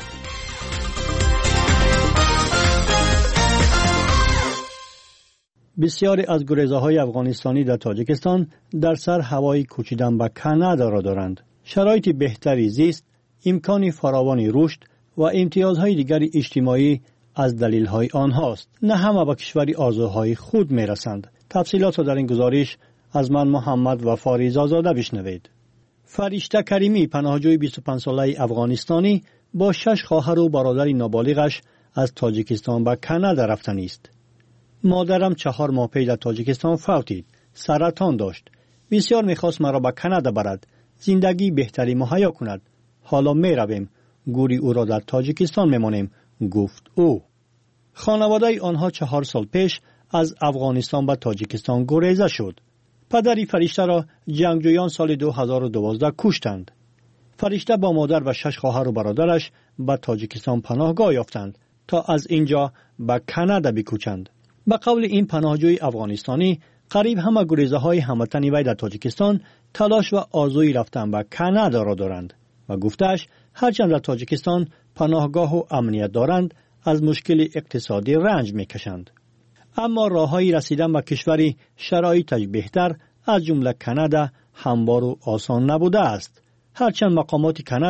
بسیاری از گریزه‌های افغانستانی در تاجیکستان در سر هوای کوچیدن به کانادا را دارند. شرایط بهتری زیست، امکان فراوانی رشد و امتیازهای دیگر اجتماعی از دلیل‌های آنهاست. نه همه به کشور آرزوهای خود می‌رسند. تفصیلات را در این گزارش از من محمد و فاریز آزاده بشنوید. فرشته کریمی پناهجوی 25 ساله افغانستانی با 6 خواهر و برادر نابالغش از تاجیکستان به کانادا رفتنی است. مادرم 4 ماه پیش در تاجیکستان فوتید. سرطان داشت. بسیار میخواست مرا به کانادا برد. زندگی بهتری مهیا کند. حالا میرویم. گوری او را در تاجیکستان میمانیم، گفت او. خانواده آنها 4 سال پیش از افغانستان به تاجیکستان گریزه شد. پدری فرشته را جنگجویان سال 2012 کشتند. فرشته با مادر و 6 خواهر و برادرش به تاجیکستان پناهگاه یافتند تا از اینجا به کانادا بکوچند. به قول این پناهجوی افغانستانی، قریب همه گریزه های هموطن وی در تاجیکستان تلاش و آرزوی رفتن به کانادا را دارند و گفتش هرچند در تاجیکستان پناهگاه و امنیت دارند، از مشکل اقتصادی رنج میکشند. اما راههای رسیدن به کشوری شرایطش بهتر از جمله کانادا هموار و آسان نبوده است. هرچند مقامات کانادا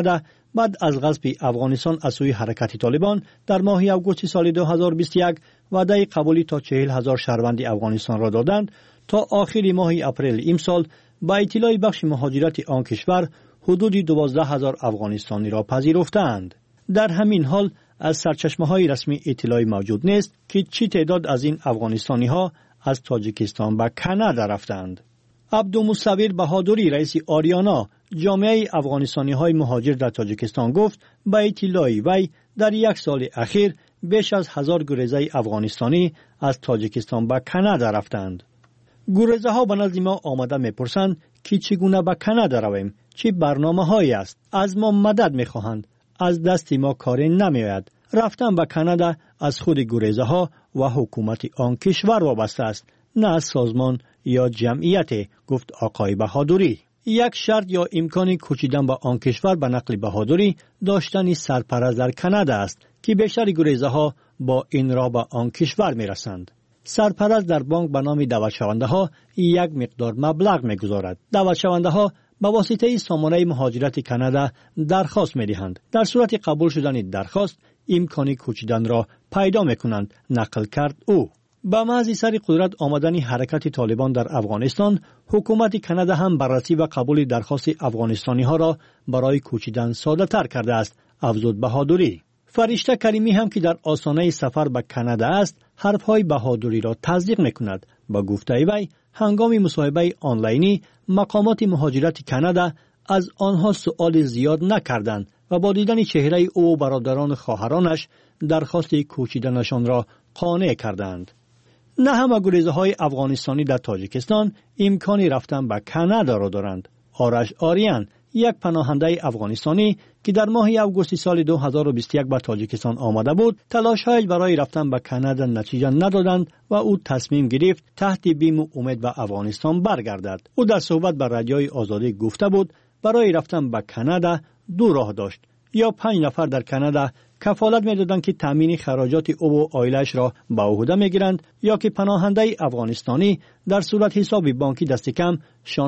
بعد از غصب افغانستان از سوی حرکت طالبان در ماه اوگوست سال 2021 وعده قبولی تا 40,000 شهروند افغانستان را دادند تا آخر ماه اپریل امسال با اطلاع بخش مهاجرت آن کشور حدود 12,000 افغانستانی را پذیرفتند. در همین حال از سرچشمه‌های رسمی اطلاعی موجود نیست که چی تعداد از این افغانستانی‌ها از تاجیکستان به کانادا رفتند. عبدالمصور بهادری رئیس آریانا جامعه افغانستانی‌های مهاجر در تاجیکستان گفت به اطلاع وی در یک سال اخیر بیش از 1000 گریزه افغانستانی از تاجیکستان به کانادا رفتند. گریزه ها به نزد ما آمده میپرسند که چگونه به کانادا رویم، چه برنامه‌هایی است، از ما مدد میخواهند، از دست ما کاری نمیآید. رفتن به کانادا از خود گریزه ها و حکومت آن کشور وابسته است، نه از سازمان یا جمعیت، گفت آقای بهادری. یک شرط یا امکان کوچیدن به آن کشور به نقل بهادری داشتن سرپرست در کانادا است که بیشتر گریزه ها با این راه به آن کشور میرسند. سرپرست در بانک به نام دعوتشونده ها یک مقدار مبلغ میگذارد. دعوتشونده ها به واسطه سامانه مهاجرت کانادا درخواست میدهند. در صورت قبول شدن درخواست امکان کوچیدن را پیدا میکنند، نقل کرد او. با محض سر قدرت آمدن حرکت طالبان در افغانستان، حکومت کانادا هم بررسی و قبول درخواست افغانستانی ها را برای کوچیدن ساده تر کرده است، افزود بهادری. فرشته کریمی هم که در آستانه سفر به کانادا است، حرفهای بهادری را تصدیق میکند. با گفته وی هنگام مصاحبه آنلاینی مقامات مهاجرت کانادا از آنها سؤال زیاد نکردند و با دیدن چهره او و برادران و خواهرانش درخواست کوچیدنشان را قانع کردند. نه همه گریزه های افغانستانی در تاجیکستان امکان رفتن به کانادا را دارند. آرش آریان، یک پناهنده افغانستانی که در ماه اوگوست سال 2021 به تاجیکستان آمده بود، تلاش‌هایش برای رفتن به کانادا نتیجه ندادند و او تصمیم گرفت تحت بیم و امید به افغانستان برگردد. او در صحبت با رادیوی آزادی گفته بود برای رفتن به کانادا دو راه داشت: یا 5 نفر در کانادا کفالت می‌دادند که تامین خراجات او و عائله‌اش را به عهده می‌گیرند، یا که پناهنده افغانستانی در صورت حساب بانکی دست کم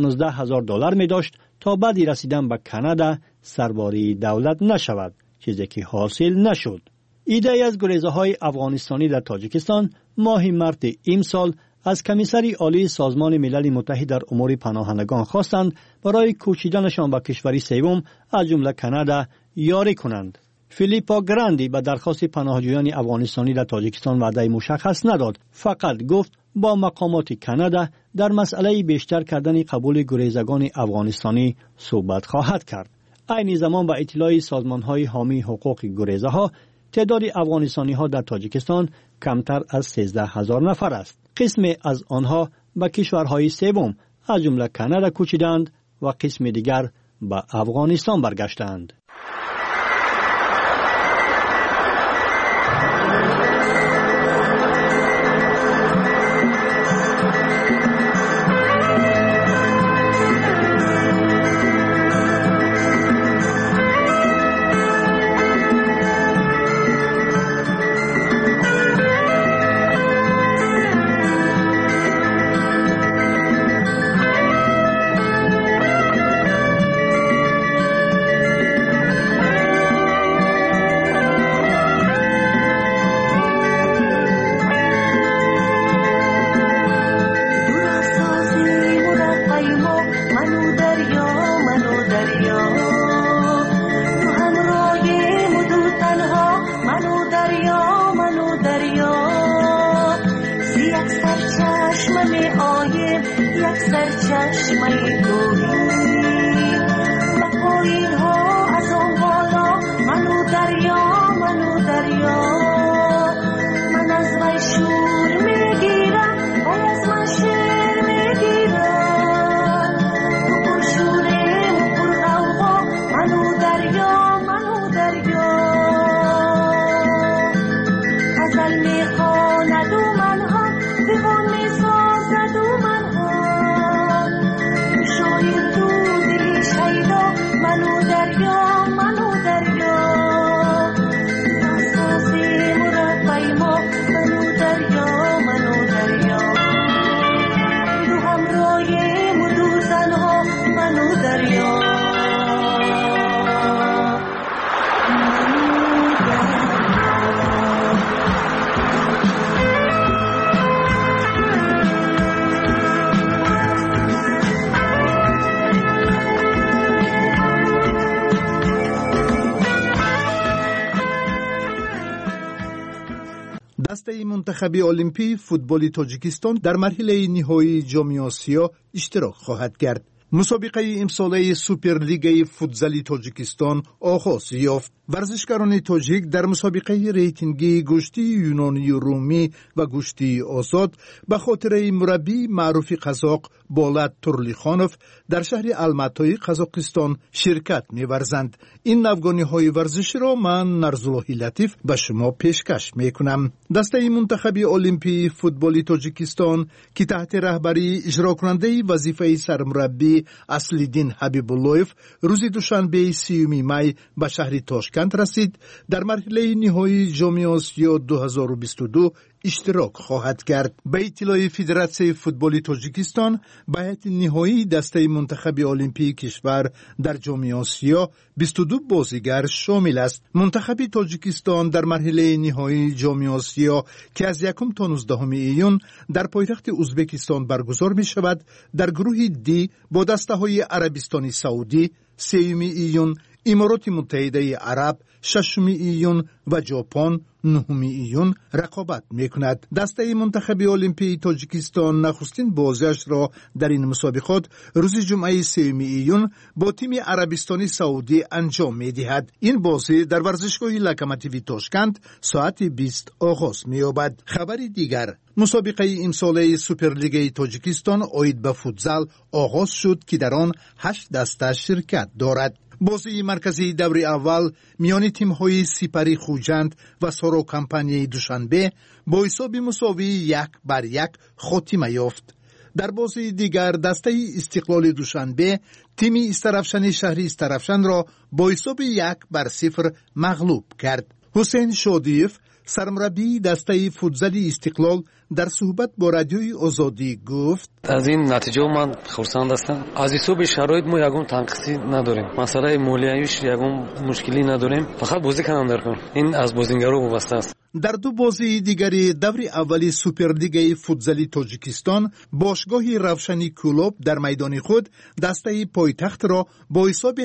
$16,000 می‌داشت تا بعد رسیدن به کانادا سرباری دولت نشود، چیزی که حاصل نشد. ایده از گریزه‌های افغانستانی در تاجیکستان ماه مارس امسال از کمیسر عالی سازمان ملل متحد در امور پناهندگان خواستند برای کوچیدنشان به کشوری سوم از جمله کانادا یاری کنند. فیلیپا گراندی به درخواست پناهجویان افغانستانی در تاجیکستان وعده مشخص نداد، فقط گفت با مقامات کانادا در مسئله بیشتر کردن قبول گریزگان افغانستانی صحبت خواهد کرد. عین زمان با اطلاع سازمان‌های حامی حقوق گریزه ها، تعداد افغانستانی ها در تاجیکستان کمتر از 13,000 نفر است. قسمی از آنها به کشورهای سوم از جمله کانادا کوچیدند و قسم دیگر به افغانستان برگشتند. شاید دسته منتخب المپی فوتبال تاجیکستان در مرحله نهایی جام آسیا اشتراک خواهد کرد. مسابقه امساله سوپرلیگ فوتزال تاجیکستان آغاز یافت. ورزشکاران تاجیک در مسابقه ریتینگی گشتی یونانی و رومی و گشتی آزاد به خاطر مربی معروف قزاق بولات تورلیخانوف در شهر الماتای قزاقستان شرکت می‌ورزند. این نوگانی‌های ورزشی را من نرزالله لطیف به شما پیشکش می‌کنم. دسته منتخب المپی فوتبال تاجیکستان که تحت رهبری اجرا کننده وظیفه سرمربی اصلیدین حبیب‌الله‌یف روز دوشنبه 30 می به شهر تاشکند رسید، در مرحله نهایی جام آسیا 2022 اشتراک خواهد کرد. به اطلاع فدراسیون فوتبال تاجیکستان، به هیئت نهایی دسته منتخب المپی کشور در جام آسیا 22 بازیگر شامل است. منتخب تاجیکستان در مرحله نهایی جام آسیا که از 1 تا 19 ایون در پایتخت ازبکستان برگزار می شود، در گروه دی با دسته های عربستان سعودی 3 ایون، امارات متحده عرب 6 ایون و ژاپن 9 ایون رقابت میکند. دسته منتخب المپی تاجیکستان نخستین بازیش را در این مسابقات روز جمعه 3 ایون با تیم عربستان سعودی انجام میدهد. این بازی در ورزشگاه لوکوموتیو تاشکند ساعت 20 آغاز مییابد. خبری دیگر، مسابقه امساله سوپرلیگ تاجیکستان عاید به فوتزال آغاز شد که در آن 8 دسته شرکت دارد. بازی مرکزی دور اول میان تیم‌های سپری خوجند و سارو کمپانی دوشنبه با حساب مساوی 1-1 خاتمه یافت. در بازی دیگر دسته استقلال دوشنبه تیم استرافشن شهر استرافشن را با حساب 1-0 مغلوب کرد. حسین شادیف سرمربی دسته فوتزال استقلال در صحبت با رادیوی آزادی گفت: از این نتیجه من خرسند هستم. از حساب شرایط ما یگون تنقیصی نداریم، مسئله مالیاییش یگون مشکلی نداریم، فقط بازی کنم درکن. این از بازیگرا وابسته است. در دو بازی دیگری دور اولی سوپرلیگ فوتزال تاجیکستان باشگاه روشنی کلوب در میدان خود دسته پایتخت را با حساب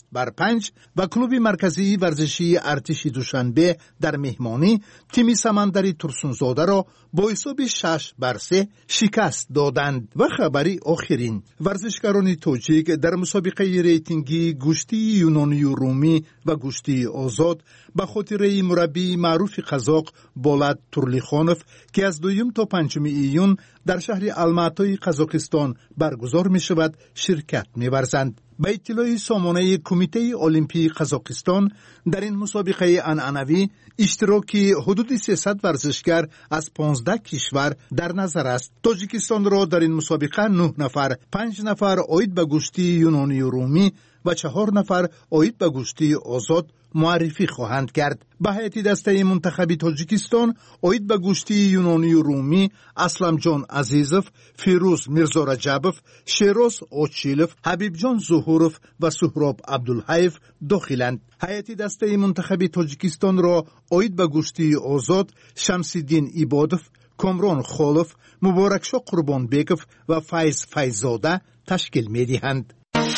8-5 و کلوب مرکزی ورزشی ارتش دوشنبه در مهمانی تیم سمندری ترسونزاده را با حساب 6-3 شکست دادند. و خبری آخرین، ورزشکاران تاجیک در مسابقه ریتینگی گشتی یونانی و رومی و گشتی آزاد به خاطر مربی معروف قزاق بولات تورلیخانوف که از 2 تا 5 ایون در شهر الماتای قزاقستان برگزار می شود شرکت می ورزند. به اطلاع سامانه کمیته المپی قزاقستان در این مسابقه عنعنوی اشتراکی حدود 300 ورزشکار از 15 کشور در نظر است. تاجیکستان را در این مسابقه 9 نفر، 5 نفر عاید به گشتی یونانی و رومی و 4 نفر عاید به گشتی آزاد معرفی خواهند کرد. به هیئت دسته منتخب تاجیکستان عاید به گشتی یونانی و رومی اسلم جان عزیزوف، فیروز میرزا رجبوف، شیراز اوچیلوف، حبیب جان ظهوروف و سهراب عبدالحیف داخلند. هیئت دسته منتخب تاجیکستان را عاید به گشتی آزاد شمس‌الدین عبادوف، کامران خالوف، مبارکشاه قربانبیکوف و فیض فیضزاده تشکیل می‌دهند.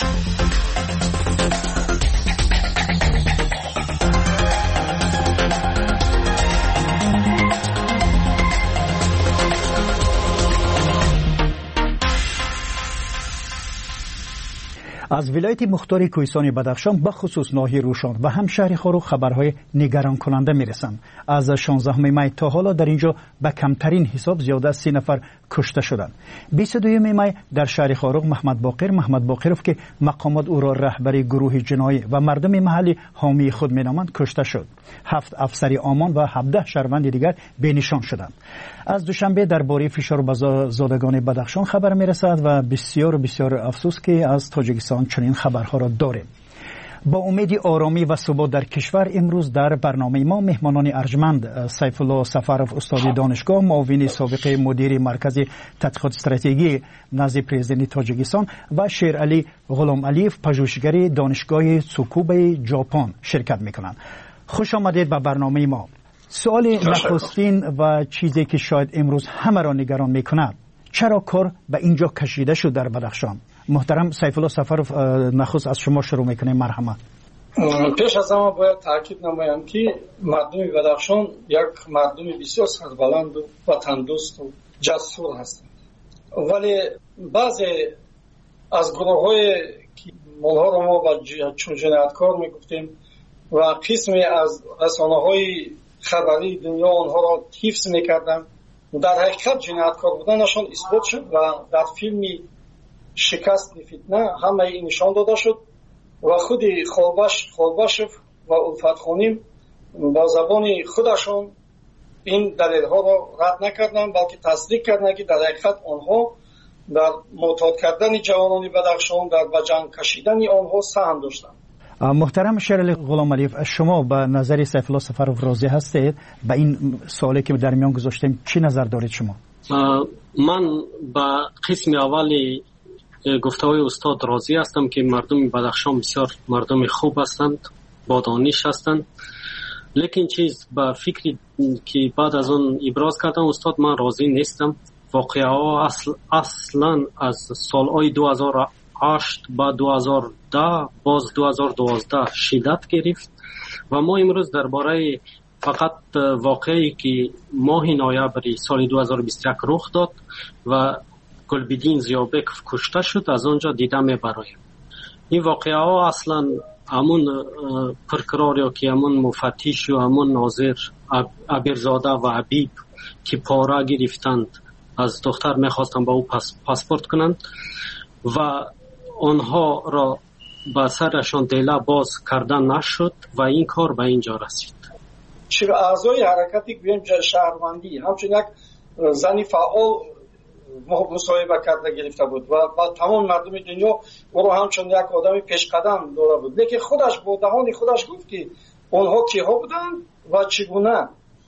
از ولایت مختار کوهستان بدخشان به خصوص ناحیه روشان و هم شهر خاروق خبرهای نگران کننده میرسند. از 16 می تا حالا در اینجا به کمترین حساب زیاده از 30 نفر کشته شدند. 22 می در شهر خاروق محمد باقرов که مقامات او را رهبر گروه جنایی و مردم محلی حامی خود مینامند کشته شد. 7 افسر امان و 17 شهروند دیگر بینشان شدند. از دوشنبه درباره فشار بر زادگان بدخشان خبر میرسد و بسیار افسوس که از تاجیکستان چنین خبرها را داریم. با امید آرامی و ثبات در کشور امروز در برنامه ما مهمانان ارجمند سیف الله سفرов استاد دانشگاه، معاون سابق مدیر مرکز تحقیقات استراتژی نزد پرزیدنت تاجیکستان و شیرعلی غلام علیف پژوهشگر دانشگاه تسوکوبه ژاپن شرکت میکنند. خوش آمدید به برنامه ما. سوال نخستین و چیزی که شاید امروز همه را نگران میکند، چرا کار به اینجا کشیده شد در بدخشان؟ محترم سیف الله سفرов، نخست از شما شروع میکنیم. مرحمت. پیش از همه باید تاکید نمایم که مردم بدخشان یک مردم بسیار سربلند و وطندوست و جسور هستند، ولی بعضی از گروه های که اونها رو ما چون جنایتکار میگفتیم و قسمی از رسانه های خبری دنیا اونها را حفظ میکردن، در حقیقت جنایتکار بودنشان اثبات شد و در فیلم شکست فتنه همه این نشان داده شد و خود خولباشف و الفت خانیم با زبان خودشان این دلیل ها را رد نکردند، بلکه تصدیق کردند که در حقیقت آنها در معتاد کردن جوانان بدخشان، در به جنگ کشیدن آنها سهم داشتند. محترم شیرعلی غلامعلی، شما به نظر سیفالله سفرов راضی هستید؟ به این سوالی که در میان گذاشتیم چی نظر دارید شما؟ من به قسم اولی گفته‌های استاد راضی هستم که مردم بدخشان بسیار مردم خوب هستند، با دانش هستند، لیکن چیز به فکری که بعد از اون ابراز کردن استاد من راضی نیستم. واقعه ها اصلا از سالهای 2008 با 2010 باز 2012 شدت گرفت و ما امروز درباره فقط واقعی که ماه نوامبر سال 2021 رخ داد و گلبدین زیابکov کشته شد از آنجا دیده میبرایم. این واقعه ها اصلا همون پرکرار یا که همون مفتیش و همون ناظر ابرزاده و حبیب که پاره گرفتند از دختر میخواستن با او پاسپورت کنند و آنها را به سرشان دیله باز کردن نشد و این کار به اینجا رسید. چرا اعضای حرکتی گویم شهروندی همچون یک زنی فعال مصاحبه کرده گرفته بود و با تمام مردم دنیا او رو همچون یک آدم پیش قدم داره بود، لیکن خودش با دهان خودش گفت که آنها کیها بودند و چگونه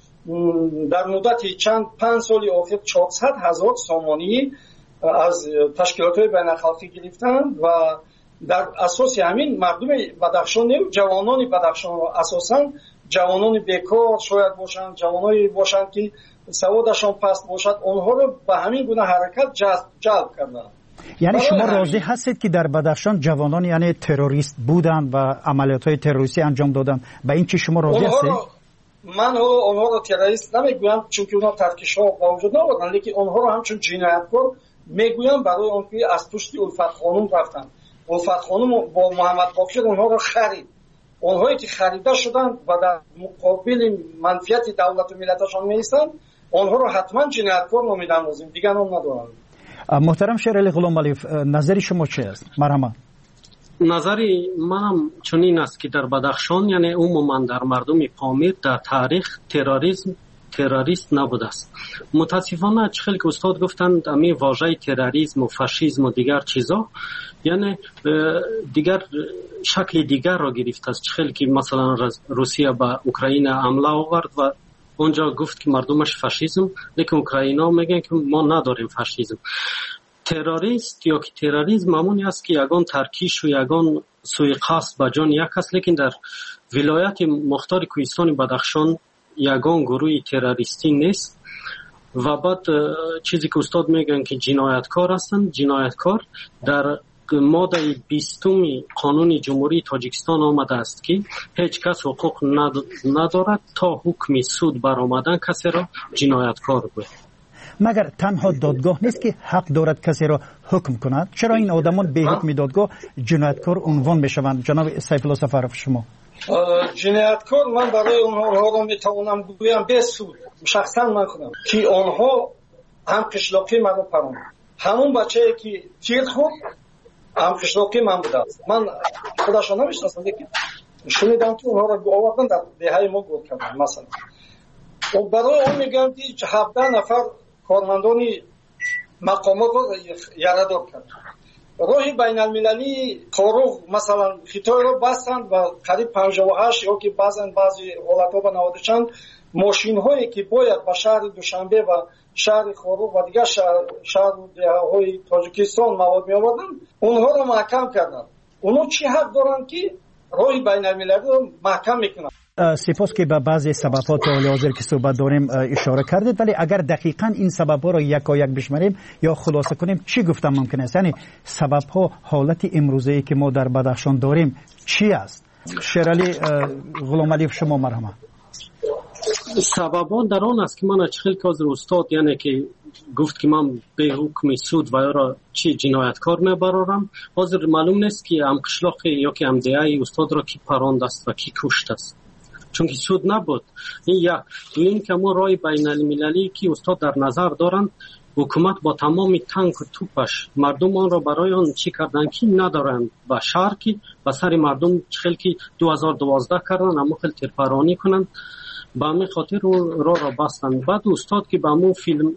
در مدت چند 5 سال اخیر 400,000 سامانی از تشکیلات‌های بین‌الخلقی گرفتند و در اساس همین مردم بدخشان و جوانان بدخشان اساساً جوانان بیکار شاید باشند، جوانایی باشند که سوادشان پست باشد، آنها رو به همین گونه حرکت جلب کردند. یعنی شما راضی هستید که در بدخشان جوانان یعنی تروریست بودند و عملیات‌های تروریستی انجام دادند؟ به این چی شما راضی هستید؟ من آنها رو تروریست نمیگویم چون که اونها ترکش‌ها با وجود نبودند، لیکن آنها رو همچون جنایتکار میگویم برای آنکه از پشت الفت خانم رفتند. الفت خانم با محمد باقر آنها رو خرید. آنهایی که خریده شدند و در مقابل منفعت دولت و ملتشان میایستند آنها رو حتما جنایتکار نامیدن، دیگه نام ندارند. محترم شیرعلی غلامعلی، نظر شما چی است؟ مرحبا. نظری منم چنین است که در بدخشان یعنی عموما در مردم پامیر در تاریخ تروریست نبوده است. متاسفانه چخیل که استاد گفتند امی واژه تروریسم و فاشیسم و دیگر چیزا یعنی دیگر شکل دیگر را گرفته است. چخیل که مثلا روسیه به اوکراین حمله آورد و اونجا گفت که مردمش فاشیسم، لیکن اوکراینا میگن که ما نداریم فاشیسم. تروریست یا که تروریسم همونی است که یگان ترکیش و یگان سوءقصد به جان یک است، لیکن در ولایت مختار کوهستان بدخشان یگان گروه تروریستی نیست. و بعد چیزی که استاد میگن که جنایتکار هستند، جنایتکار در ماده 20 قانون جمهوری تاجیکستان آمده است که هیچ کس حقوق ندارد تا حکم سود برآمدن کسی را جنایتکار بود. مگر تنها دادگاه نیست که حق دارد کسی را حکم کند؟ چرا این آدمان به حکم دادگاه جنایتکار عنوان میشوند؟ جناب سیفالله سفرov شما جنایتکار من برای اونها را میتوانم بگویم به سود شخصا من خودم که آنها هم قشلاقی منو پروند، همون بچه‌ای که تیر خورد هم قشلاقی من بوده است. من خودشان نمیشناسم لیکن شنیدم که اونها را آوردن در دهه ما گل کردن. مثلا و برای اون میگم که 17 نفر کارمندان مقامات را یاددار کردن. راهی بین المللی کارو مثلا خطای رو بستند و قریب 58 یا که بعضی حالتها به 90 چند ماشین هایی که باید به شهر دوشنبه و شهر خاروق و دیگر شهرهای تاجیکستان مواد می آوردن، اونها رو محکم کردن. اونها چی حق دارن که راهی بین المللی رو محکم میکنن؟ سپاس که به بعضی سبب‌ها تا حال حاضر که صحبت داریم اشاره کردید، ولی اگر دقیقاً این سبب‌ها را یکایک بشماریم یا خلاصه کنیم چی گفتم ممکن است؟ یعنی سبب‌ها حالت امروزه‌ای که ما در بدخشان داریم چی است؟ شیرالی غلام علی شما مرحمه. سببان در آن است که من چخیل که از استاد یعنی که گفت که من به حکم سود و یا را چی جنایتکار میبرارم، حاضر معلوم نیست که ام قشلاق یا که ام دیای استاد را کی پراند است و کی کشت است، چون که سود نبود. این یک. دویم که ما رای بین المللی که استاد در نظر دارند، حکومت با تمام تانک و توپش مردم آن را برای آن چی کردن که ندارند و شهر که به سر مردم چخیل که 2012 کردن اما خیلی ترپرانی کنند، با همین خاطر را بستند. بعد استاد که با همون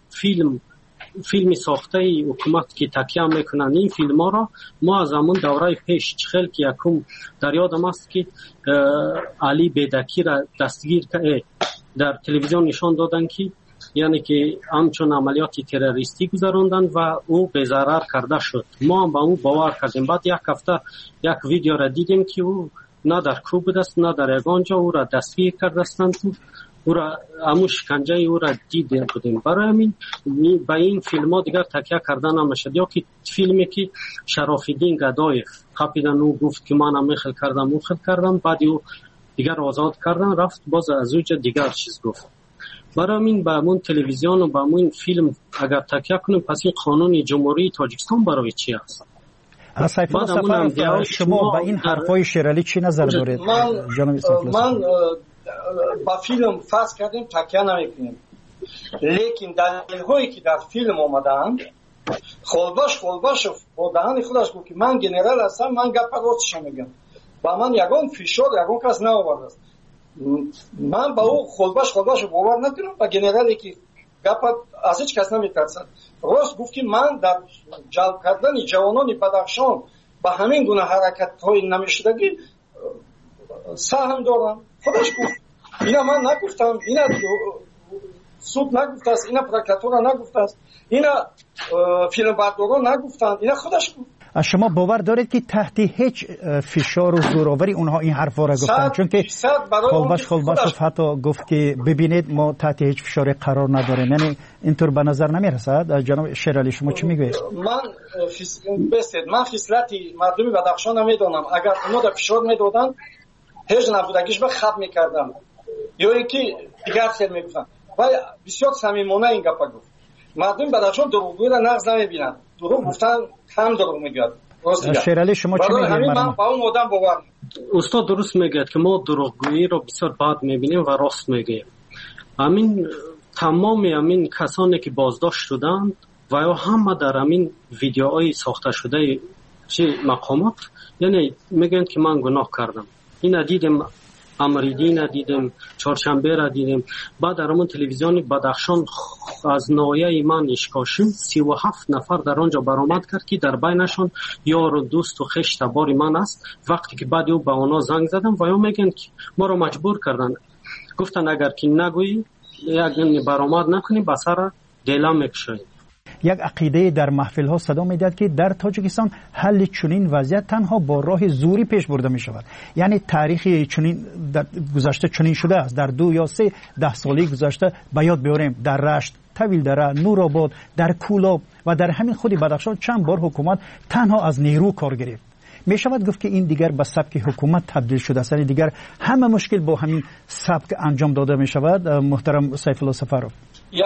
فیلم ساخته حکومت که تکیه میکنن این فیلم ها را ما از همون دوره پیش چخیل که یکم در یادم است که علی بیدکی را دستگیر در تلویزیون نشان دادن که یعنی که همچون عملیات تروریستی گذراندن و او بی‌ضرر کرده شد. ما هم با اون باور کردیم. بعد یک هفته یک ویدیو را دیدیم که او نه در کوب است نه در یگانجا او را دستگیر کردستند، او را همون شکنجه او را دیده بودیم. برای همین به این فیلم ها دیگر تکیه کردن نمیشد. یا که فیلمی که شراف‌الدین گدایف قپیدن او گفت که من هم میخل کردم بعد او دیگر آزاد کردن رفت باز از اوجه دیگر چیز گفت. برای همین به همون تلویزیون و به همون فیلم اگر تکیه کنیم پس این قانون جمهوری تاجیکستان برای چی است؟ سیف الله سفر شما به این حرفای شیرالی چی نظر دارید؟ من با فیلم فرض کردیم تکیه نمیکنیم، لیکن دلیل هایی که در فیلم آمدند خلباش با دهان خودش گفت که من گنرال هستم، من گپ راستش میگم و من یگان فشار یگان کس نآورده است. من با او خلباش باور نکنم و گنرالی که گپ از هیچ کس نمیترسد. راست گفت که من در جلب کردن جوانان بدخشان با همین گونه حرکت های نمیشدگی سهم دارم. خودش گفت. اینا من نگفتم، اینا سود نگفته است، اینا پروکراتور نگفته است، اینا فیلم برداران نگفتند، اینا خودش گفت. شما باور دارید که تحت هیچ فشار و زوراوری اونها این حرفا را گفتن؟ چون که خلباش حتی گفت که ببینید ما تحت هیچ فشاری قرار نداریم. یعنی اینطور به نظر نمیرسد؟ جناب شیرالی شما چی میگوید؟ من خصلتی مردم بدخشان نمیدونم. اگر اونا در فشار میدادن هیچ نبودگیش به خب میکردم یا اینکه دیگر خیلی میگفتن و بسیار صمیمانه این گپا گفت. مردم بدخشان دروغگویی را نقض نمیبینن، دروغ گفتن هم دروغ میگوید. شیرالی شما چی میگید؟ من با اون آدم باور. استاد درست میگه که ما دروغگویی رو بسیار بد میبینیم و راست میگه. همین تمام همین کسانی که بازداشت شدند و یا همه در همین ویدیوهای ساخته شده چه مقامات یعنی میگن که من گناه کردم. این دیدیم امریدین دیدیم، چهارشنبه را دیدیم. بعد در همون تلویزیون بدخشان از ناحیه من اشکاشم 37 نفر در آنجا برآمد کرد که در بینشان یار و دوست و خشت باری من است. وقتی که بعد او به اونا زنگ زدم و یا میگن که ما رو مجبور کردن، گفتن اگر که نگویی یک برآمد نکنی به سر دیلم میکشید. یک عقیده در محفل ها صدا میداد که در تاجیکستان حل چنین وضعیت تنها با راه زوری پیش برده می شود. یعنی تاریخی چنین در گذشته چنین شده است. در 2 یا 3 سالی گذشته به یاد بیاریم در رشت، طویل دره، نورآباد، در کولاب و در همین خود بدخشان چند بار حکومت تنها از نیرو کار گرفت. می شود گفت که این دیگر به سبک حکومت تبدیل شده است. یعنی دیگر همه مشکل با همین سبک انجام داده می شود. محترم سیف الله سفرov، یک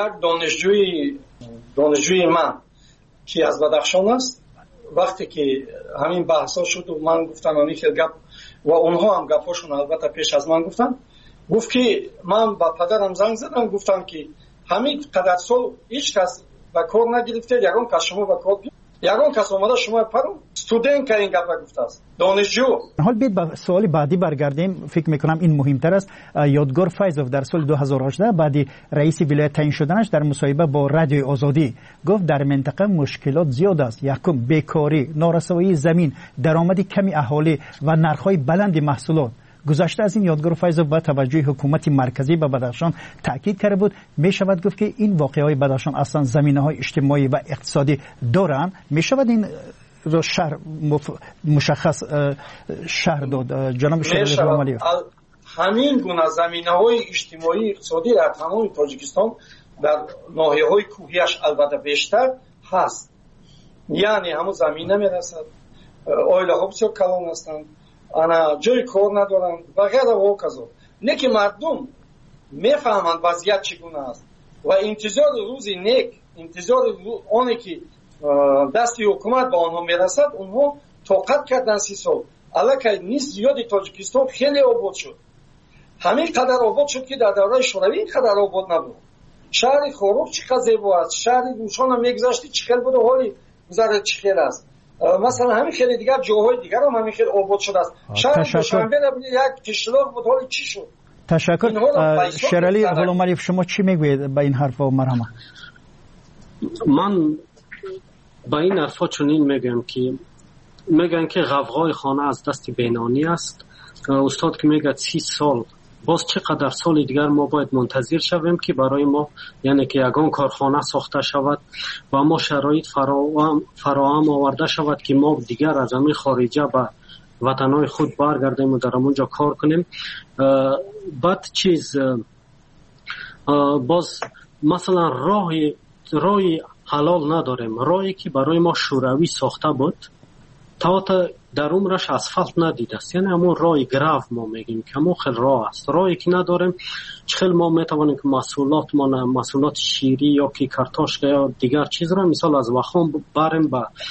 دانشجوی من که از بدخشان است وقتی که همین بحثا شد و من گفتم همین خیلی گپ و اونها هم گپاشون البته پیش از من گفت که من با پدرم زنگ زدم گفتم که همین قدر سال هیچ کس به کار نگرفته، یگان کس شما به کار گرفت، یگان کس اومده شما پرو استودنت که این گپ گفته است دانشجو. حال بیت به سوال بعدی برگردیم. فکر میکنم این مهمتر است. یادگار فیضوف در سال 2018 بعد رئیس ولایت تعیین شدنش در مصاحبه با رادیو آزادی گفت در منطقه مشکلات زیاد است. یکم بیکاری، نارسایی زمین، درآمد کمی اهالی و نرخ‌های بلند محصولات. گذشته از این یادگار فیضوف با توجه حکومت مرکزی به بدخشان تاکید کرده بود. می شود گفت که این واقعه‌های بدخشان اصلا زمینه‌های اجتماعی و اقتصادی دارند. می شود این رو شهر مشخص شهر داد. جناب شیرالی غلامعلی، همین گونه زمینه‌های اجتماعی اقتصادی در تمام تاجیکستان در ناحیه‌های کوهیش البته بیشتر هست. یعنی همون زمین نمیرسد، آیله‌ها بسیار کلان هستند، انا جای کار ندارند و غیره و کذا. لیکن مردم میفهمند وضعیت چگونه است و انتظار روزی نیک، انتظار آنی که دستی حکومت به آنها میرسد، اونها طاقت کردن 30 سال. الکی نیست زیادی تاجیکستان خیلی آباد شد، همین قدر آباد شد که در دوره شوروی این قدر آباد نبود. شهر خوروغ چقدر زیبا است، شهر روشان هم میگذشتی چقدر بود، حالی گذر چقدر است. مثلا همین خیلی دیگر جاهای دیگر هم همین خیلی آباد شده است. شهر دوشنبه یک کشلار بود، حالی چی شد؟ تشکر. شیرعلی غلامعلیف، شما چی میگوید به این حرف و مرحمه؟ من با این حرفا چنین میگن که غوغای خانه از دست بینانی است. استاد که میگه 30 سال، باز چقدر سال دیگر ما باید منتظر شویم که برای ما، یعنی که یگان کارخانه ساخته شود و ما شرایط فراهم آورده شود که ما دیگر از همین خارجه به وطنهای خود برگردیم و در اونجا کار کنیم. بعد چیز باز مثلا راهی حلال نداریم، راهی که برای ما شوروی ساخته بود تا در عمرش اسفالت ندیده است، یعنی همون راه گرو ما میگیم که همون خیلی راه است. راهی که نداریم چخیل ما میتوانیم که محصولات شیری یا که کارتاشک یا دیگر چیز را مثال از وخام بریم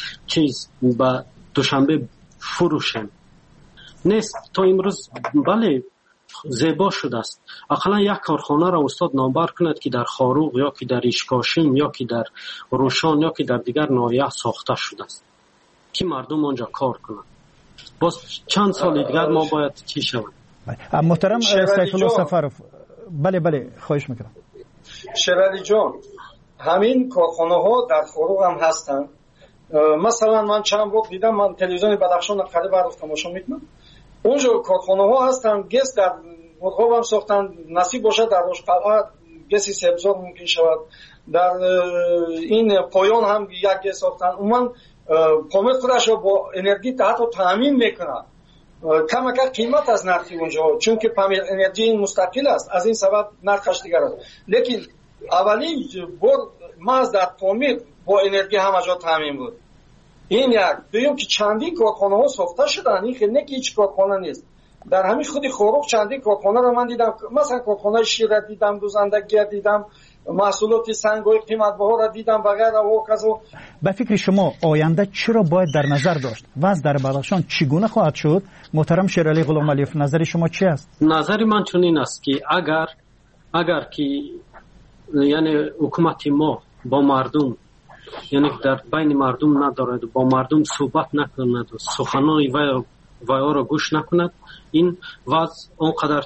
به دوشنبه فروشیم. نیست تا امروز. بله زیبا شده است، اقلا یک کارخانه را استاد نامبر کند که در خاروغ یا که در اشکاشیم یا که در روشان یا که در دیگر ناحیه ساخته شده است که مردم آنجا کار کنند. باز چند سال دیگر ما باید چی شود؟ محترم سیف الله سفرов، بله خواهش میکنم. شیرعلی جان، همین کارخانه ها در خاروغ هم هستند. مثلا من چند وقت دیدم، من تلویزیون بدخشان قریب رفتم تماشا میکنم، اونجا کارخانه ها هستند. گس در مرغاب هم ساختن، نصیب باشد در روشقلعه گسی سبزار ممکن شود، در این پایان هم یک گس ساختن. من پامیر خودش با انرژی حتی تامین میکنه، کمک قیمت از نرخی اونجا، چون که پامیر انرژی مستقل است، از این سبب نرخش دیگر است. لیکن اولین بار ما از در پامیر با انرژی همه جا تامین بود. این یک. دویم که چندین کارخانه ها ساخته شدن، این خیلی نه که هیچ کارخانه نیست. در همین خودی خاروغ چندین کارخانه رو من دیدم، مثلا کارخانه شیر را دیدم، دوزندگی دیدم، محصولات سنگ‌های قیمت بها را دیدم و غیره و کذا. به فکر شما آینده چرا باید در نظر داشت و از در بدخشان چگونه خواهد شد؟ محترم شیرعلی غلامعلیف، نظر شما چی است؟ نظر من چنین است که اگر که یعنی حکومت ما با مردم، یعنی در بین مردم ندارد، با مردم صحبت نکند و سخنان وی را گوش نکند، این وضع اونقدر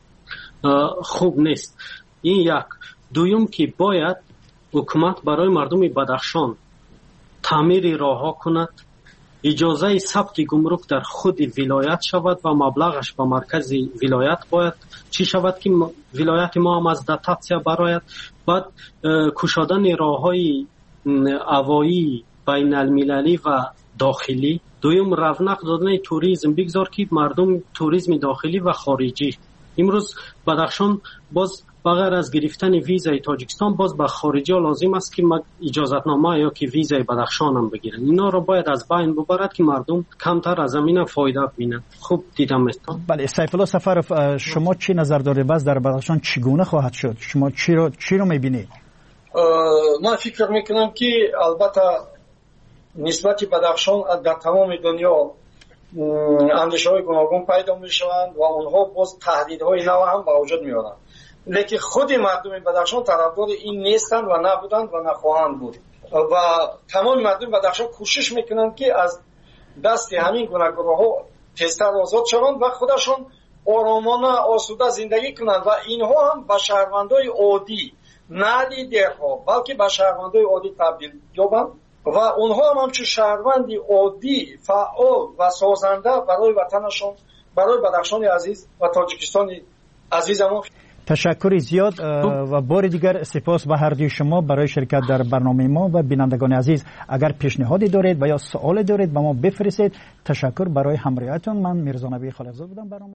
خوب نیست. این یک. دویم که باید حکومت برای مردم بدخشان تعمیر راهها کند، اجازه ثبت گمرک در خود ولایت شود و مبلغش به مرکز ولایت باید چی شود که ولایت ما هم از دتاتسیا برآید. بعد کشادن راههای هوایی بین المللی و داخلی. دویم رونق دادن توریسم، بگذار که مردم توریسم داخلی و خارجی. امروز بدخشان باز بغیر از گرفتن ویزای تاجیکستان باز به خارجی ها لازم است که اجازتنامه یا که ویزای بدخشان هم بگیرن. اینا رو باید از بین ببرد که مردم کمتر از زمین فایده ببینند. خوب دیدم است. بله سیف الله سفرов، شما چی نظر دارید باز در بدخشان چگونه خواهد شد؟ شما چی رو میبینید؟ من فکر میکنم که البته نسبت بدخشان در تمام دنیا اندیشه‌های گوناگون پیدا میشوند و اونها باز تهدیدهای نو هم به وجود میارند. لیکن خود مردم بدخشان طرفدار این نیستند و نبودند و نخواهند بود و تمام مردم بدخشان کوشش میکنند که از دست همین گوناگونها تیزتر آزاد شوند و خودشون آرامانه آسوده زندگی کنند و اینها هم به شهروندای عادی، نه لیدرها بلکه به شهروندای عادی تبدیل یابند و اونها هم همچون شهروندی عادی فعال و سازنده برای وطنشان، برای بدخشان عزیز و تاجیکستان عزیزمون. تشکر زیاد و بار دیگر سپاس به هر دوی شما برای شرکت در برنامه ما و بینندگان عزیز. اگر پیشنهادی دارید و یا سوالی دارید به ما بفرستید. تشکر برای همراهیتون. من میرزا نبی خالقزاد بودم. برنامه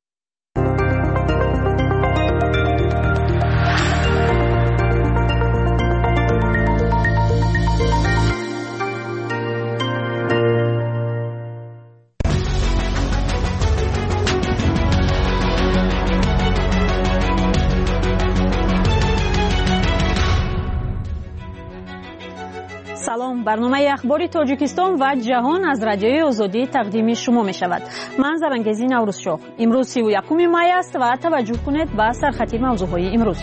برنامه اخباری تاجیکستان و جهان از رادیوی آزادی تقدیم شما می شود. من زرنگزی نوروزشاه. امروز 31 می است و توجه کنید به سرخط موضوعهای امروز.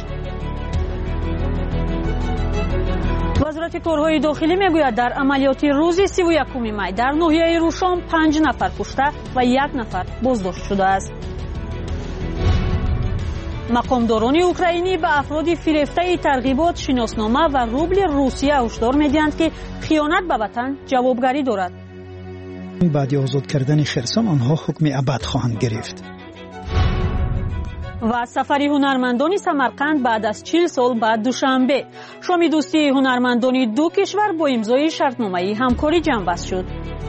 وزارت کارهای داخلی میگوید در عملیات روز 31 می در ناحیه روشان 5 نفر کشته و 1 نفر بازداشت شده است. مقامداران اوکراینی به افراد فریفته ترغیبات شناسنامه و روبل روسیه هشدار می‌دهند که خیانت به وطن جوابگری دارد. بعد آزاد کردن خرسان آنها حکم ابد خواهند گرفت. و سفر هنرمندان سمرقند بعد از 40 سال بعد دوشنبه. شام دوستی هنرمندان دو کشور با امضای شرطنامه همکاری جنببست شد.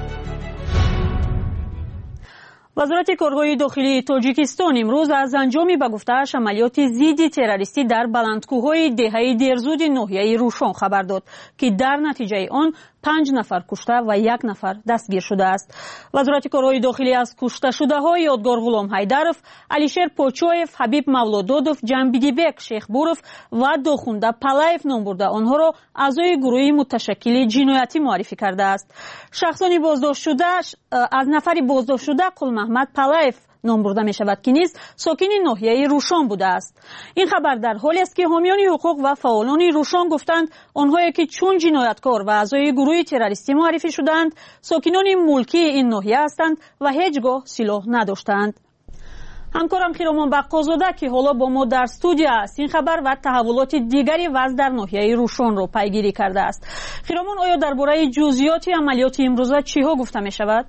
وزارت کارهای داخلی تاجیکستان امروز از انجامی به گفته‌اش عملیات ضد تروریستی در بلندکوه‌های دهه دیرزود ناحیه روشان خبر داد که در نتیجه آن 5 نفر کشته و 1 نفر دستگیر شده است. وزارت کارهای داخلی از کشته شده‌های یادگار غلام حیدرов، علیشیر پوچویف، حبیب مولودودov، جنبیدیبек شیخبورов و داخونده پالایف نام برده آنها را اعضای گروه متشکل جنایتی معرفی کرده است. شخصانی بازداشت شده از نفری بازداشت شده قل محمد پالایف نام برده می شود که نیز ساکن ناحیه روشان بوده است. این خبر در حالی است که حامیان حقوق و فعالان روشان گفتند آنهایی که چون جنایتکار و اعضای گروه تروریستی معرفی شدند ساکنان ملکی این ناحیه هستند و هیچگاه سلاح نداشتند. همکارم خیرامان بقازاده که حالا با ما در استودیو است این خبر و تحولات دیگری وضع در ناحیه روشان را پیگیری کرده است. خیرامان، آیا درباره جزئیات عملیات امروزه چیها گفته می شود؟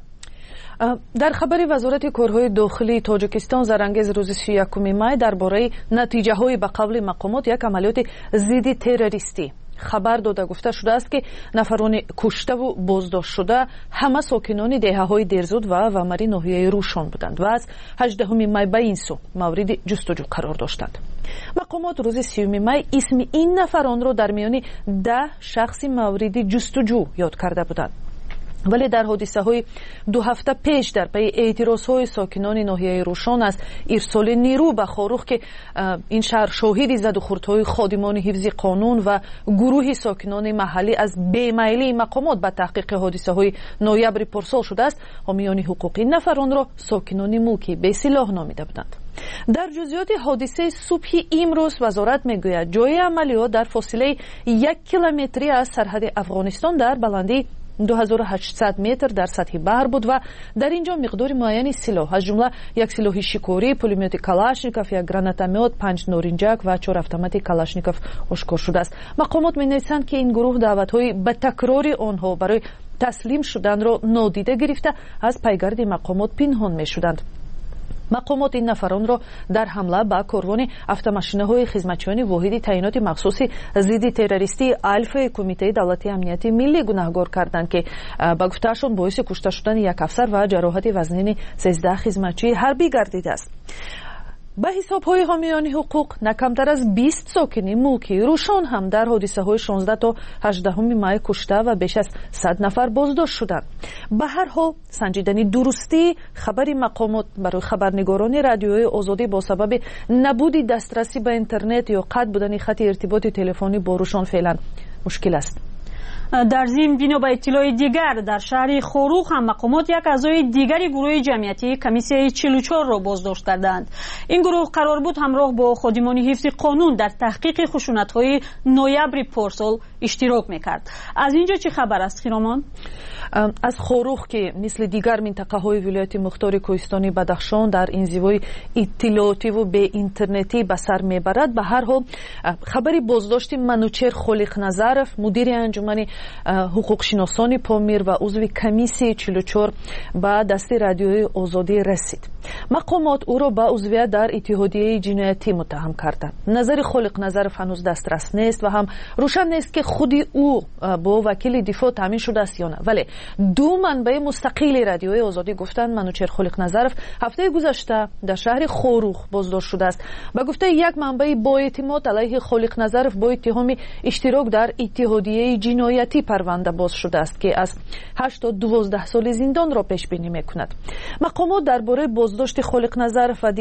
در خبر وزارت کارهای داخلی تاجیکستان زرانگیز روز 31 می درباره نتیجه های به قول مقامات یک عملیات ضد تروریستی خبر داده گفته شده است که نفران کشته و بازداشت شده همه ساکنان دهه‌های دیرزود و ومری ناحیه روشان بودند و از 18 می به این سو مورد جستجو قرار داشتند. مقامات روز 30 می اسم این نفران را در میان 10 شخص مورد جستجو یاد کرده بودند. ولی در حادثه های 2 هفته پیش در پی اعتراض های ساکنان ناحیه روشان از ارسال نیرو به خاروخ که این شهر شاهد زد و خردهای خادمان حفظ قانون و گروه ساکنان محلی از بیمیلی مقامات به تحقیق حادثه های نویبر پارسال شده است، حامیان حقوقی نفران را ساکنان ملکی به سلاح نامیده بودند. در جزئیات حادثه صبح امروز وزارت میگوید جای عملیات در فاصله 1 کیلومتری از سرحد افغانستان در بلندی 2800 متر در سطح بحر بود و در اینجا مقدار معینی سلاح از جمله یک سلاح شکاری، پولمیوت کلاشنیکوف، یک گرانتومیت، 5 نارنجک و 4 اتومات کلاشنیکوف آشکار شده است. مقامات می‌نویسند که این گروه دعوت‌های به تکرار آنها برای تسلیم شدن را نادیده گرفته از پیگرد مقامات پنهان می‌شدند. مقامات این نفران را در حمله به کاروان автомашинаҳои خدمتچیان واحد تعیینات مخصوص ضد تروریستی الف کمیته دولتی امنیتی ملی گناهکار کردند که با گفته‌شان باعث کشته شدن یک افسر و جراحت وزنین 13 خدمتچی حربی گردیده است. به حساب های حامیان حقوق نکمتر از 20 ساکن ملکی روشان هم در حادثه های 16 تا 18 می کشته و بیش از 100 نفر بازداشت شدند. به هر حال سنجیدن درستی خبر مقامات برای خبرنگاران رادیوی آزادی با سبب نبود دسترسی به اینترنت یا قطع بودن خط ارتباط تلفنی با روشان فعلا مشکل است. در ضمن بنا به اطلاع دیگر در شهر خاروخ هم مقامات یک اعضای دیگری گروه جمعیتی کمیسیه 44 را بازداشت کردند. این گروه قرار بود همراه با خادمان حفظ قانون در تحقیق خشونت‌های نویبر پارسال اشتراک میکرد. از اینجا چه خبر است خیرامان؟ از خاروخ که مثل دیگر منطقه های ولایت مختار کوهستانی بدخشان در انزوای اطلاعاتی و به اینترنتی به سر میبرد، به هر حال خبری بازداشت منوچهر خالق نظرов مدیر انجمن حقوق شناسان پامیر و عضو کمیسیه 44 به دست رادیوی آزادی رسید. مقامات او را به عضویت در اتحادیه جنایتی متهم کردند. نظر خالق نظرов هنوز دسترس نیست و هم روشن نیست که خودی او با وکیل دفاع تامین شده است یا نه. ولی دو منبع مستقل رادیوی آزادی گفتند منوچهر خالق نظرов هفته گذشته در شهر خاروخ بازداشت شده است. به گفته یک منبع با اعتماد علیه خالق نظرов با اتهام اشتراک در اتحادیه جنایتی پرونده باز شده است که از 8 تا 12 سال زندان را پیش بینی میکند. مقامات درباره بازداشت خالق نظرов و دیگر اعضای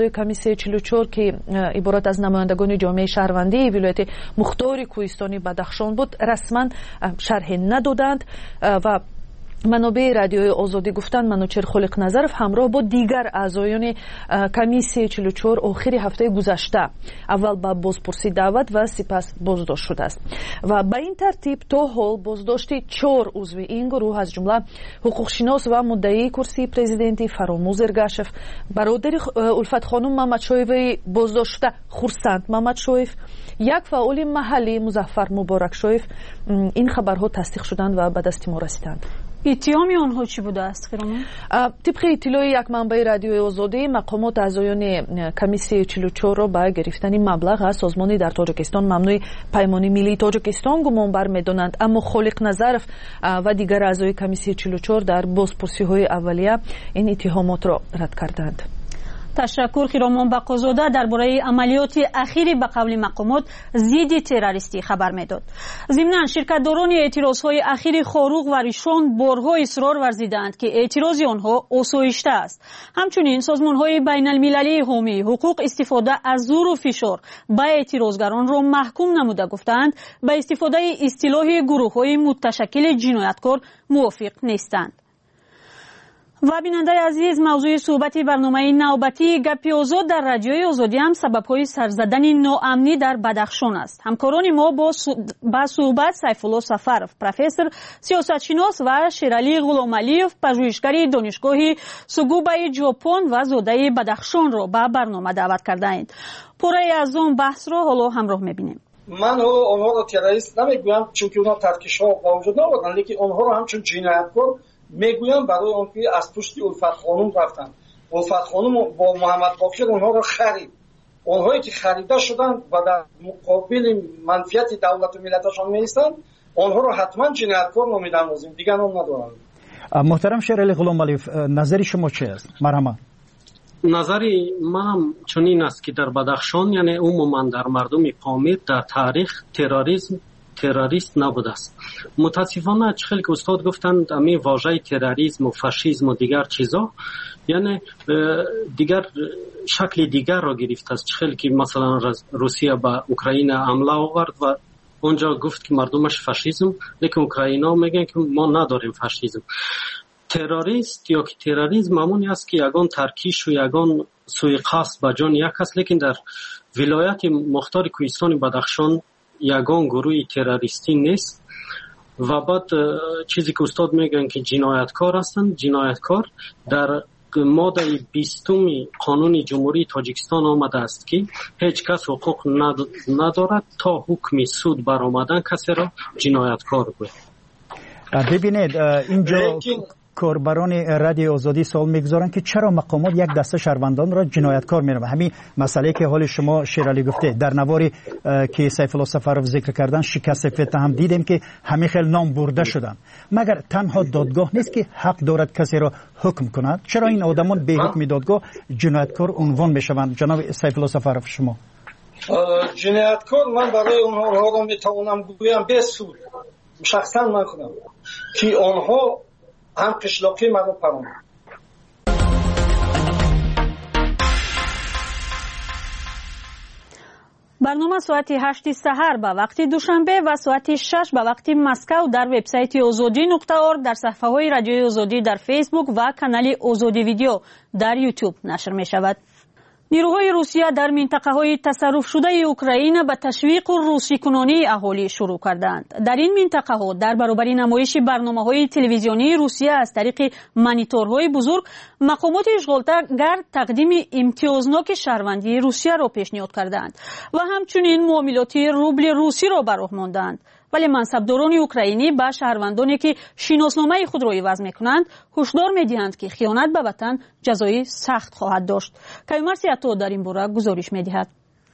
اعضای کمیسیه 44 که عبارت از نمایندگان جامعه شهروندی ولایت مختار کوهستانی بدخشان بود رسما شرح ندادند و منابع رادیوی آزادی گفتند منوچهر خالق نظرов همراه با دیگر اعضایان کمیسیه 44 آخر هفته گذشته اول به بازپرسی دعوت و سپس بازداشت شده است و به این ترتیب تا حال بازداشت 4 عضو این گروه از جمله حقوقشناس و مدعی کرسی پرزیدنتی فراموز ارگاشف، برادر الفت خانم محمدشایف بازداشت شده خورسند محمدشایف، یک فعال محلی مظفر مبارکشایف این خبرها تصدیق شدند و به دست ما رسیدند. اتهام آنها چی بوده است خیرمان؟ طبق اطلاع یک منبع رادیوی آزادی مقامات اعضایان کمیسیه 44 را به گرفتن مبلغ از سازمانی در تاجیکستان ممنوع پیمان ملی تاجیکستان گمان بر می‌دانند، اما خالق نظرов و دیگر اعضای کمیسیه 44 در بازپرسی‌های اولیه این اتهامات را رد کردند. تشکر خیرامان بقازاده درباره عملیات اخیری به قول مقامات ضد تروریستی خبر میداد. ضمناً شرکت‌داران اعتراضهای اخیر خاروق و ریشان بارها اصرار ورزیدند که اعتراض آنها آسایشته است. همچنین سازمان‌های بین‌المللی حامی حقوق استفاده از زور و فشار به اعتراضگران را محکوم نموده گفتند به استفاده اصطلاح گروه‌های متشکل جنایتکار موافق نیستند. و بیننده عزیز، موضوع صحبت برنامه نوبتی گپی آزاد در رادیوی آزادی هم سبب‌های سرزدن ناامنی در بدخشان است. همکاران ما با صحبت سیفالله سفرov، پروفسور سیاستشناس و شیرعلی غلامعلیov، پژوهشگر دانشگاه سوگوبه ژاپن و زاده بدخشان را به برنامه دعوت کردند. پاره از آن بحث را حالا همراه می‌بینیم. من آنها را تروریست نمیگویم چون که اونها ترکش‌ها با وجود نبودند، لیکن آنها را همچون جنایتکار میگویم برای آنکه از پشت الفت خانم رفتن. الفت خانم با محمد باقر اونها را خرید. اونهایی که خریده شدند و در مقابل منفعت دولت و ملتشان میستند، آنها را حتما جنایتکار نامیدن دیگر نام ندارند. محترم شیرعلی غلامعلیov، نظر شما چی است؟ مرحبا. نظری منم چنین است که در بدخشان یعنی عموما در مردم پامیر در تاریخ تروریست نبوده است. متاسفانه چخیل که استاد گفتند امی واژه تروریسم و فاشیسم و دیگر چیزا یعنی دیگر شکل دیگر را گرفته است. چخیل که مثلا روسیه به اوکراین حمله آورد و اونجا گفت که مردمش فاشیسم، لیکن اوکراینا میگن که ما نداریم فاشیسم. تروریست یا که تروریسم همونی است که یگان ترکیش و یگان سوی قصد به جان یک است، لیکن در ولایت مختار کوهستان بدخشان یگان گروه تروریستی نیست. و بعد چیزی که استاد میگن که جنایتکار هستند، جنایتکار در ماده 20 قانون جمهوری تاجیکستان آمده است که هیچ کس حقوق ندارد تا حکم سود برآمدن کسی را جنایتکار گوید. ببینید اینجا کاربران رادیو آزادی سوال میگذارن که چرا مقامات یک دسته شهروندان را جنایتکار می‌دانند. همین مسئله که حال شما شیرعلی گفته در نواری که سیفالله سفرov ذکر کردن شکست فتح هم دیدیم که همین خیلی نام برده شدن. مگر تنها دادگاه نیست که حق دارد کسی را حکم کند؟ چرا این آدمان به حکم دادگاه جنایتکار عنوان میشوند؟ جناب سیفالله سفرov شما. جنایتکار من برای اونها را میتوانم بگویم به سود شخصا من خودم که آنها هم قشلاقی مرا پران. برنامه ساعت 8 سحر به وقت دوشنبه و ساعت 6 به وقت مسکو در وبسایت azadi.org، در صفحه های رادیوی آزادی در فیسبوک و کانال آزادی ویدیو در یوتیوب نشر می شود. نیروهای روسیه در منطقه‌های تصرف شده اوکراین به تشویق روسی کنانی اهالی شروع کردند. در این منطقه‌ها در برابر نمایش برنامه‌های تلویزیونی روسیه از طریق مانیتورهای بزرگ، مقامات اشغالگر تقدیم امتیازناک شهروندی روسیه را پیشنهاد کردند و همچنین معاملات روبل روسی را به راه ماندند. ولی منصبداران اوکراینی به شهروندانی که شناسنامه خود را عوض می‌کنند هشدار می‌دهند که خیانت به وطن جزای سخت خواهد داشت. کیومرث عطا در این باره گزارش می‌دهد.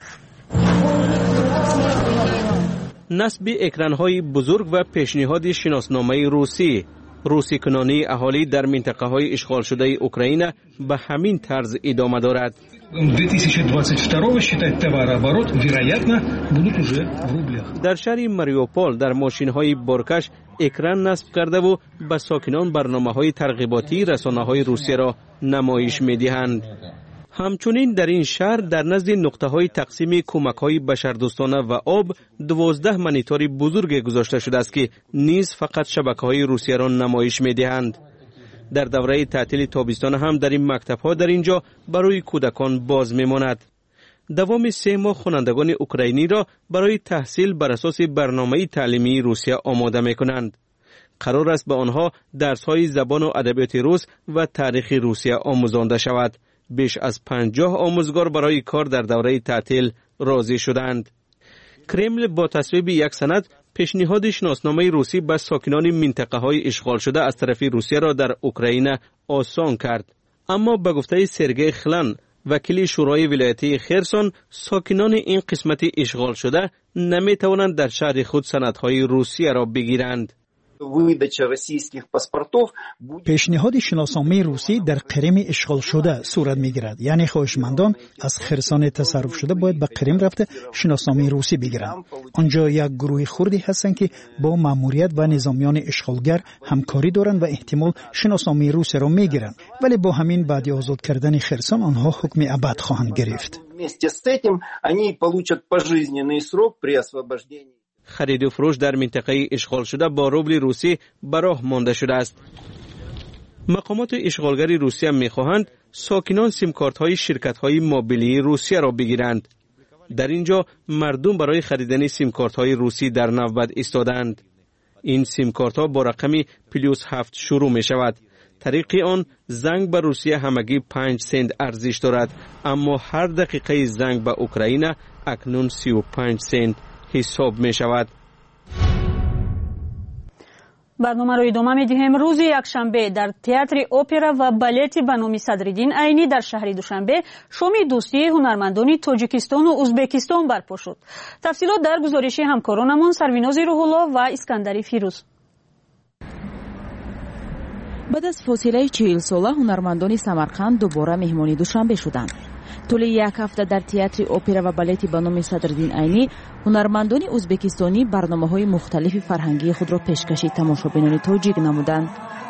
نصب اکران‌های بزرگ و پیشنهاد شناسنامه روسی کنانی اهالی در منطقه‌های اشغال شده اوکراین به همین طرز ادامه دارد. 2022 считать товарооборот вероятно будут уже в рублях. در شهر ماریوپول در ماشین‌های بارکش اکران نصب کرده و به ساکنان برنامه‌های ترغیباتی رسانه‌های روسیه را نمایش می‌دهند. همچنین در این شهر در نزد نقطه‌های تقسیم کمک‌های بشردوستانه و آب 12 مانیتور بزرگ گذاشته شده است که نیز فقط شبکه‌های روسیه را نمایش می‌دهند. در دوره تعطیل تابستان هم در این مکتب‌ها در اینجا برای کودکان باز می‌ماند. دوام 3 ماه خوانندگان اوکراینی را برای تحصیل بر اساس برنامه تعلیمی روسیه آماده می‌کنند. قرار است به آنها درس‌های زبان و ادبیات روس و تاریخ روسیه آموزانده شود. بیش از 50 آموزگار برای کار در دوره تعطیل راضی شدند. کرمل با تصویب یک سند پیشنهاد شناسنامه روسی به ساکنان منطقه‌های اشغال شده از طرف روسیه را در اوکراین آسان کرد. اما به گفته سرگئی خلن، وکیل شورای ولایتی خرسون، ساکنان این قسمت اشغال شده نمی‌توانند در شهر خود سندهای روسیه را بگیرند. پیشنهاد شناسنامه روسی در قرم اشغال شده صورت میگیرد، یعنی خواهشمندان از خرسان تصرف شده باید به قرم رفته شناسنامه روسی بگیرند. آنجا یک گروه خردی هستند که با ماموریت و نظامیان اشغالگر همکاری دارند و احتمال شناسنامه روسی را میگیرند، ولی با همین بعد آزاد کردن خرسان آنها حکم ابد خواهند گرفت. خرید و فروش در منطقه اشغال شده با روبل روسی براه مانده شده است. مقامات اشغالگر روسیه می‌خواهند ساکنان سیمکارت‌های شرکت‌های موبیلی روسیه را بگیرند. در اینجا مردم برای خریدن سیمکارت‌های روسی در نوبت ایستادند. این سیمکارت‌ها با رقمی +7 شروع می‌شود. طریق آن زنگ به روسیه همگی 5 سنت ارزش دارد، اما هر دقیقه زنگ به اوکراین اکنون 35 سنت حساب می شود. برنامه رو ادامه می دهیم. روز یکشنبه در تئاتر اپرا و بالت به نام صدرالدین عینی در شهر دوشنبه شوم دوستی هنرمندان تاجیکستان و ازبکستان برپا شد. تفصیلات در گزارش همکارانمان سرویناز روح‌الله و اسکندر فیروز. بعد از فاصله 40 ساله هنرمندان سمرقند دوباره مهمانی دوشنبه شدند. طول یک هفته در تئاتر اپرا و بالت به نام صدرالدین عینی هنرمندان ازبکستانی برنامه‌های مختلف فرهنگی خود را پیشکش تماشابینان تاجیک نمودند.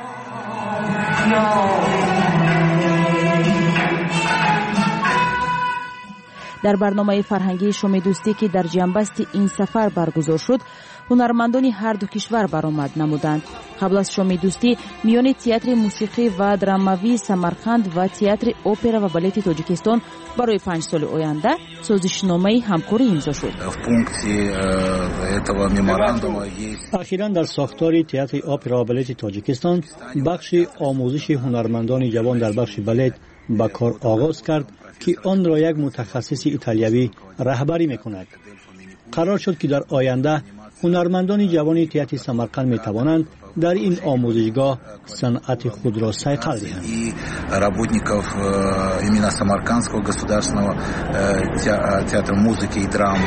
در برنامه فرهنگی شوم دوستی که در جنبست این سفر برگزار شد، هنرمندان هر دو کشور برآمد نمودند. قبل از شوم دوستی میان تئاتر موسیقی و دراموی سمرقند و تئاتر اپرا و بالت تاجیکستان برای 5 سال آینده سازشنامه همکاری امضا شد. اخیراً در ساختار تئاتر اپرا و بالت تاجیکستان بخش آموزش هنرمندان جوان در بخش بالت به کار آغاز کرد که آن را یک متخصص ایتالیایی رهبری می‌کند. قرار شد که در آینده هنرمندان جوان تئاتر سمرقند می‌توانند در این آموزشگاه صنعت خود را صیقل دهند. работников именно Самаркандского государственного театра музыки и драмы.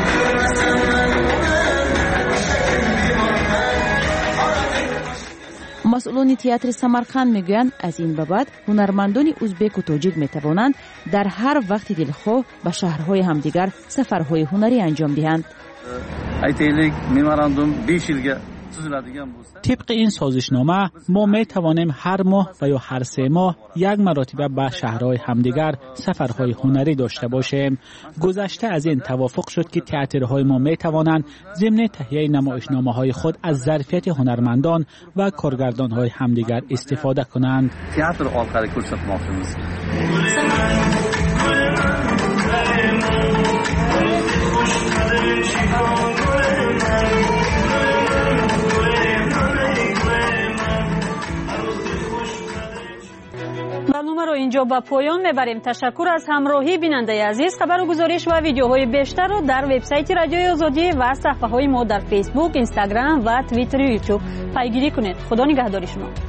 مسئولان تئاتر سمرقند میگویند از این به بعد هنرمندان ازبک و تاجیک میتوانند در هر وقت دلخواه به شهرهای همدیگر سفرهای هنری انجام دهند. طبق این سازشنامه ما می توانیم هر ماه و یا هر 3 ماه یک مرتبه به شهرهای همدیگر سفرهای هنری داشته باشیم. گذشته از این توافق شد که تئاترهای ما می توانند ضمن تهیه نمایشنامه‌های خود از ظرفیت هنرمندان و کارگردان‌های همدیگر استفاده کنند. تئاتر orqali ko'rsatmoqchimiz. برنامه رو اینجا به پایان میبریم. تشکر از همراهی بیننده عزیز. خبر و گزارش و ویدیوهای بیشتر رو در وبسایت رادیوی آزادی و صفحه‌های ما در فیسبوک، اینستاگرام و توییتر و یوتیوب پیگیری کنید. خدا نگهدار شما.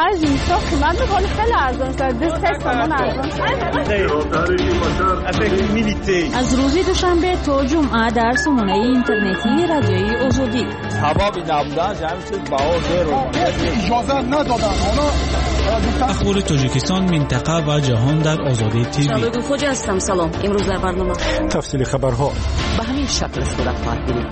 بعضی اینجا قیمت میکنه خیلی ارزان شده 3 تومن ارزان شده. از روز دوشنبه تا جمعه در سامانه اینترنتی رادیوی آزادی حبابی نبودن جمعی چیز بها زیرو اجازه ندادن. اخبار تاجیکستان، منطقه و جهان در آزادی تیوی. شباب خوجا هستم. سلام. امروز در برنامه تفصیل خبرها به همین شکل صورت خواهد گرفت.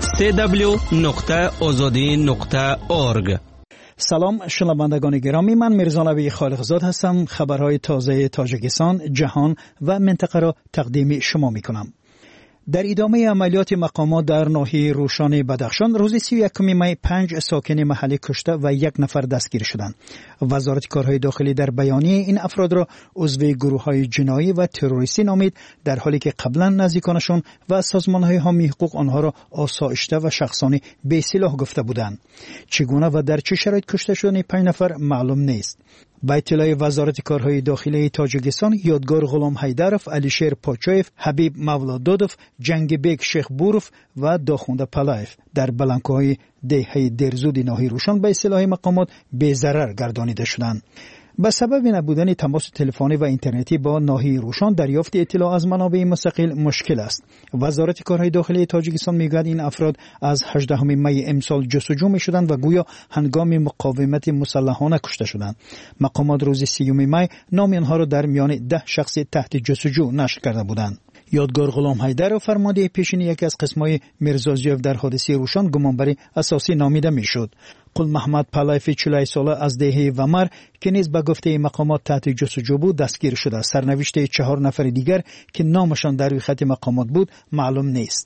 www.azadi.org. سلام شنوندگان گرامی، من میرزا نبی خالقزاد هستم. خبرهای تازه تاجیکستان، جهان و منطقه را تقدیم شما میکنم. در ادامه عملیات مقامات در ناحیه روشان بدخشان روز 31 می 5 ساکن محلی کشته و 1 نفر دستگیر شدند. وزارت کارهای داخلی در بیانیه این افراد را عضو گروه‌های جنایی و تروریستی نامید، در حالی که قبلا نزدیکانشان و سازمان‌های حامی حقوق آنها را آسایشته و شخصانه بی‌سلاح گفته بودند. چگونه و در چه شرایط کشته شدن 5 نفر معلوم نیست. با اطلاع وزارت کارهای داخلی تاجیکستان، یادگار غلام حیدرов، علیشیر پاچایف، حبیب مولادودov، جنگبک شیخ بوروف و داخونده پلایف در بلندکوهای دهه درزود ناحیه روشان به اصطلاح مقامات بی‌ضرر گردانیده شدند. به سبب نبودن تماس تلفنی و اینترنتی با ناحیه روشان دریافت اطلاع از منابع مستقل مشکل است. وزارت کارهای داخلی تاجیکستان میگوید این افراد از 18 می امسال جستجو میشدند و گویا هنگام مقاومت مسلحانه کشته شدند. مقامات روز 30 می نام آنها را در میان 10 شخص تحت جستجو نشر کرده بودند. یادگار غلام حیدر و فرمانده پیشین یکی از قسم‌های میرزازیف در حادثه روشان گمانبری اساسی نامیده میشد. قل محمد پلایف 40 ساله از دهه ومر که نیز به گفته مقامات تحت جستجو بود دستگیر شده. سرنوشت 4 نفر دیگر که نامشان در روی خط مقامات بود معلوم نیست.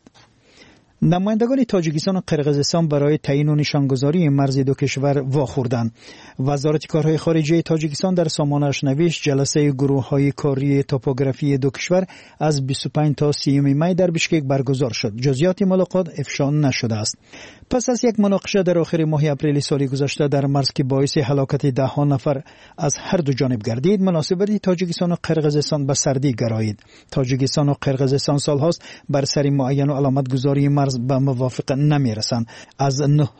نمایندگان تاجیکستان و قرقیزستان برای تعیین و نشانگذاری مرز دو کشور واخوردند. وزارت کارهای خارجه تاجیکستان در سامانه‌اش نوشت جلسه گروه‌های کاری توپوگرافی دو کشور از 25 تا 30 می در بشکک برگزار شد. جزئیات ملاقات افشا نشده است. پس از یک مناقشه در آخر ماه اپریل سال گذشته در مرز که باعث هلاکت 10 نفر از هر دو جانب گردید، مناسبت تاجیکستان و قرقیزستان به سردی گرایید. تاجیکستان و قرقیزستان سالهاست بر سر معین و علامت گذاری مرز به موافقه نمیرسند. از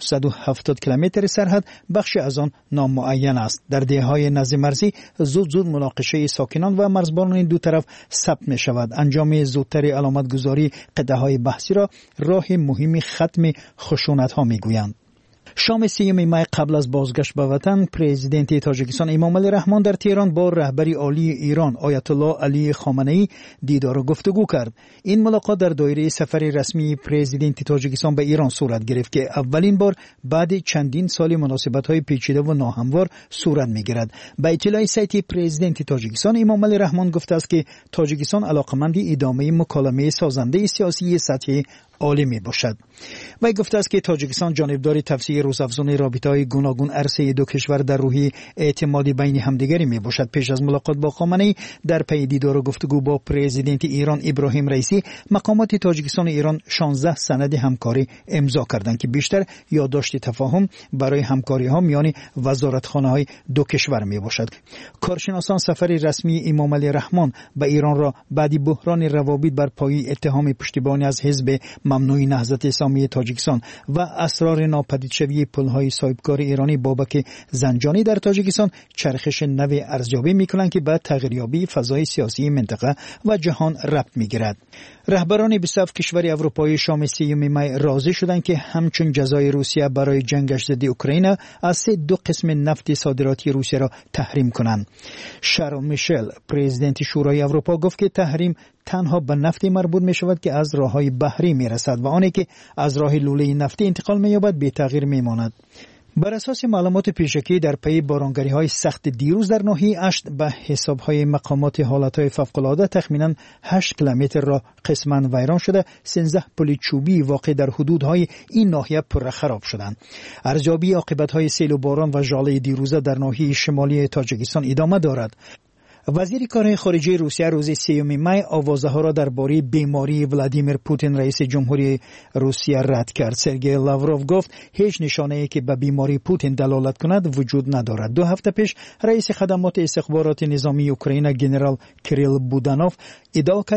970 کیلومتر سرحد بخش از آن نامعین است. در دهه‌های نزد مرزی زود مناقشه ساکنان و مرزبانان دو طرف ثبت می شود. انجام زودتر علامت گذاری قطعه‌های بحثی را راه مهمی ختم خشونت‌ها می‌گویند. شام 30 می قبل از بازگشت به وطن، پرزیدنت تاجیکستان امام علی رحمان در تهران با رهبری عالی ایران آیت الله علی خامنه‌ای دیدار و گفتگو کرد. این ملاقات در دایره سفر رسمی پرزیدنت تاجیکستان به ایران صورت گرفت که اولین بار بعد چندین سال مناسبت‌های پیچیده و ناهموار صورت می‌گیرد. به اطلاع سایت پرزیدنت تاجیکستان امام علی رحمان گفته است که تاجیکستان علاقمند ادامه مکالمه سازنده سیاسی سطحی عالی می باشد. و گفته است که تاجیکستان جانبدار تفسیر روزافزون رابطه‌های گوناگون عرصه دو کشور در روحیه اعتمادی بین همدیگری می باشد. پیش از ملاقات با خامنه‌ای در پی دیدار و گفتگو با پرزیدنت ایران ابراهیم رئیسی، مقامات تاجیکستان و ایران 16 سند همکاری امضا کردند که بیشتر یادداشت تفاهم برای همکاری‌ها میان وزارتخانه‌های دو کشور می باشد. کارشناسان سفر رسمی امام علی رحمان به ایران را بعد بحران روابط بر پایه اتهام پشتیبانی از حزب ممنوع نهضت اسلامی تاجیکستان و اسرار ناپدید شوی پل‌های صاحبکار ایرانی بابک زنجانی در تاجیکستان چرخش نو ارزیابی می‌کنند که به تغییریابی فضای سیاسی منطقه و جهان ربط می‌گیرد. رهبران 27 کشور اروپایی شام 30 می راضی شدند که همچون جزای روسیه برای جنگش ضد اوکراین از 2 قسم نفت صادراتی روسیه را تحریم کنند. شارل میشل پرزیدنت شورای اروپا گفت که تحریم تنها به نفتی مربوط می شود که از راه‌های بحری می رسد و آنی که از راه لوله نفتی انتقال می یابد بی تغییر می ماند. بر اساس معلومات پیشکی در پی بارانگری‌های سخت دیروز در ناحیه اشت به حساب‌های مقامات حالت‌های فوق‌العاده تخمیناً 8 کیلومتر را قسماً ویران شده، 13 پل چوبی واقع در حدودهای این ناحیه پر خراب شدند. ارزیابی عاقبت‌های سیل و باران و ژاله دیروزه در ناحیه شمالی تاجیکستان ادامه دارد. وزیر کارهای خارجه روسیه روز 3 می آوازه‌ها را درباره بیماری ولادیمیر پوتین رئیس جمهوری روسیه رد کرد. سرگئی لاوروف گفت هیچ نشانه‌ای که به بیماری پوتین دلالت کند وجود ندارد. 2 هفته پیش رئیس خدمات استخبارات نظامی اوکراین ژنرال کریل بودانوف ادعا کرد که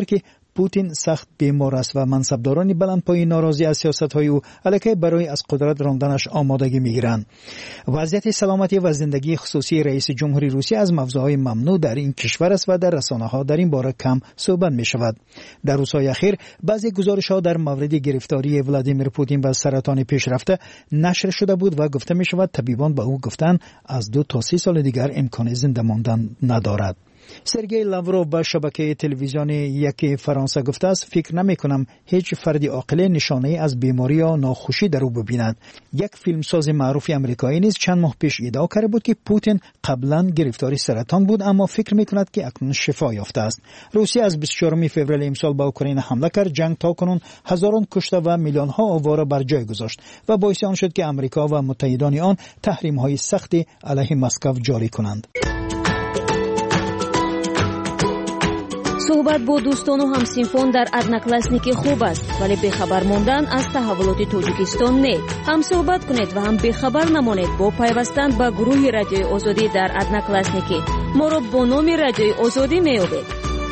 پوتین سخت بیمار است و منصبداران بلندپایه ناراضی از سیاست‌های او علیه برای از قدرت راندنش آمادگی می‌گیرند. وضعیت سلامتی و زندگی خصوصی رئیس جمهوری روسیه از موضوعهای ممنوع در این کشور است و در رسانه‌ها در این باره کم صحبت می‌شود. در روزهای اخیر بعضی گزارش‌ها در مورد گرفتاری ولادیمیر پوتین و سرطان پیشرفته نشر شده بود و گفته می‌شود طبیبان به او گفتند از 2 تا 3 سال دیگر امکان زنده ماندن ندارد. سرگئی لاوروف به شبکه تلویزیونی یک فرانسه گفته است فکر نمی‌کنم هیچ فردی عاقل نشانه‌ای از بیماری یا ناخوشی در او ببیند. یک فیلمساز معروف آمریکایی نیز چند ماه پیش ادعا کرده بود که پوتین قبلا گرفتاری سرطان بود اما فکر می‌کند که اکنون شفا یافته است. روسیه از 24 فوریه امسال به اوکراین حمله کرد. جنگ تاکنون هزاران کشته و میلیون‌ها آواره بر جای گذاشت و باعث آن شد که آمریکا و متحدان آن تحریم‌های سختی علیه مسکو جاری کنند. صحبت با دوستان و همسینفون در ادناکلاسنیکی خوب است ولی بخبر موندن از تحولات تاجیکستان نه. هم صحبت کنید و هم بخبر نمانید با پیوستن به گروه رادیوی آزادی در ادناکلاسنیکی. ما را با نام رادیوی آزادی میابید.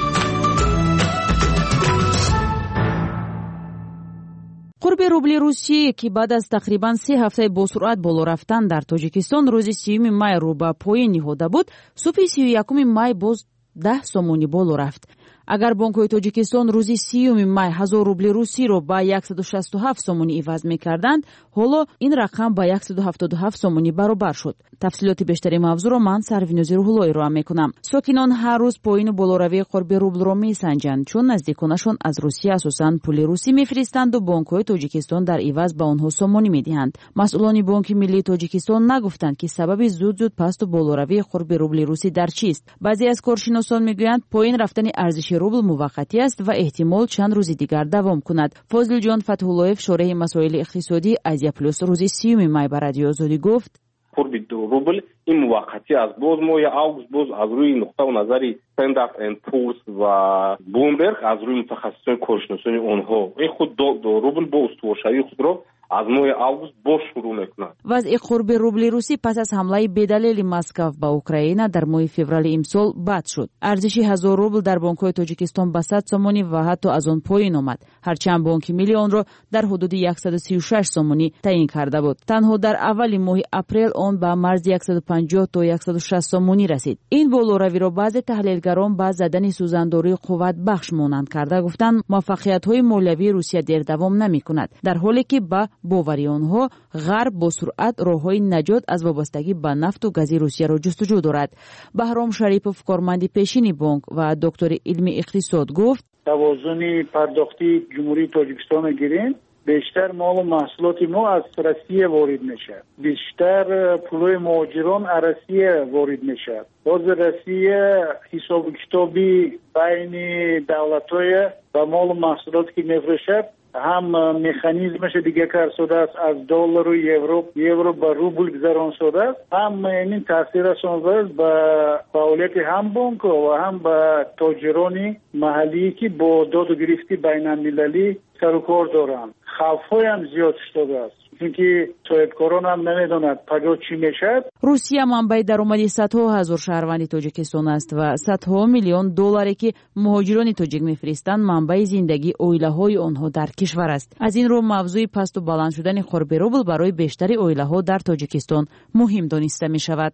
قرب روبل روسیه که بعد از تقریبا 3 هفته با سرعت بالا رفتن در تاجیکستان روز 30 مای رو به پایین نهاده بود، صبح 31 مای باز 10 سومونی بالا رفت. اگر بانک‌های تاجیکستان روزی 30 مای 1000 روبل روسی رو با 167 سومونی عوض می‌کردند، حالا این رقم با 177 سومونی برابر شد. تفصیلات بیشتری موضوع رو من سروینوزی روح‌اللهی رو می‌کنم. ساکنان هر روز پایین و بالاروی قرب روبل رو می‌سنجند چون نزدیکانشون از روسیه اساساً پول روسی می‌فرستند و بانک‌های تاجیکستان در عوض به آنها سومونی می‌دهند. مسئولان بانک ملی تاجیکستان نگفتند که سبب زود پست و بالاروی قرب روبل روسی در چیست. بعضی از کارشناسان می‌گویند پایین رفتن ارزش روبل موقتی است و احتمال چند روز دیگر دوام کند. فاضل جان فتح‌اللهیف شورای مسائل اقتصادی آزیا پلوس روز 30 مای بر رادیو آزادی گفت قرب 2 روبل این موقتی است. باز ما آگوست باز از روی نقطه نظری استنداپ اند پورس و بومبرگ از روی متخصصان کارشناسان آنها این خود 2 روبل با استوارشوی خود را از ماه آگوست با شروع میکنند. وضع قرب روبل روسی پس از حمله بدلیل مسکو به اوکراین در ماه فوریه امسال بد شد. ارزش 1000 روبل در بانک‌های تاجیکستان به 100 سومونی و حتی از آن پایین آمد. هرچند بانک ملی آن را در حدود 136 سومونی تعیین کرده بود. تنها در اول ماه اپریل آن به مرز 150 تا 160 سومونی رسید. این بالاروی را بعضی تحلیلگران با زدن سوزانداری قوت بخش مانند کرده گفتند موفقیت‌های مالیوی روسیه در دوام نمی‌کند، در حالی که با باوری آنها غرب با سرعت راه‌های نجات از وابستگی به نفت و گاز روسیه را جستجو دارد. بهرام شریپوف کارمند پیشین بانک و دکتر علم اقتصاد گفت توازن پرداختی جمهوری تاجیکستان گیریم بیشتر مال و محصولات ما از روسیه وارد میشه. بیشتر پولای مهاجران از روسیه وارد میشه. باز روسیه حساب کتابی بین دولت‌های و مال و محصولات که میفروشه هم مکانیزمش دیگه کار شده است از دلار و یورو به روبل گذران شده است. هم این تاثیرش آن به فعالیت هم بانک و هم به تاجران محلی که با داد و گرفتی بین المللی سر و کار دارند. خوف‌های هم زیاد شده است. چونکه صاحبکاران هم نمیدونند پگاه چی میشه. روسیه منبع درآمدی صدها هزار شهروند تاجیکستان است و صدها میلیون دلاری که مهاجران تاجیک میفرستند منبع زندگی عائله‌های آنها در کشور است. از این رو موضوع پست و بلند شدن قرب روبل برای بیشتر عائله‌ها در تاجیکستان مهم دانسته می شود.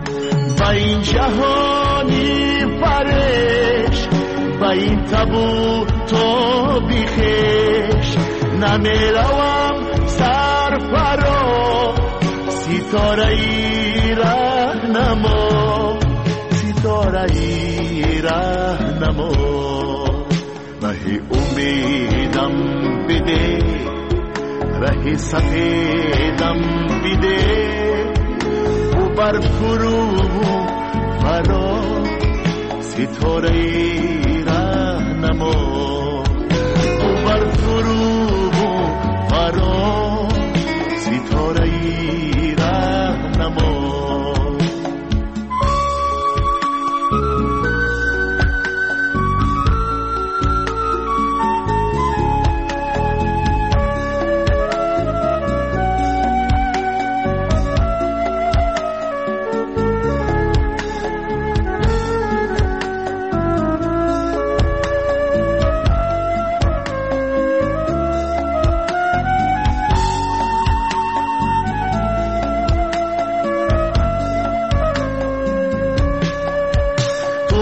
با این جهانی فرش با این تابو تو بیخش نمیروم سرفرا ستاره ای راهنما ستاره ای راهنما ماهی امیدم بده ره سفیدم بده و بر فرو فرا ستاره ای راهنما و بر فرو فرا ستاره ای راهنما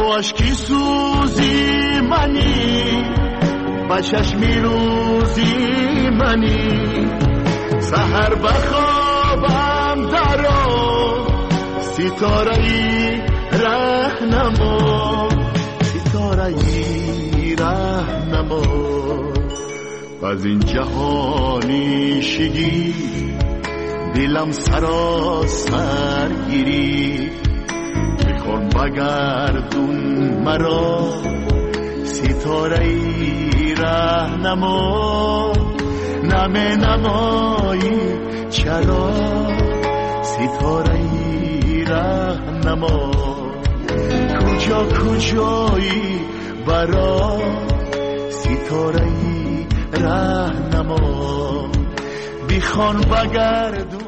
اشکی سوزی منی با چشمی روزی منی سحر بخوابم درو ستاره ای رهنما ستاره ای رهنما از این جهانی شگی دلم سراسر گیری میخوام بگردون مرا ستاره ای رهنما نمه نمایی چرا ستاره ای رهنما کجا کجایی برا ستاره ای رهنما بیخوان بگردون.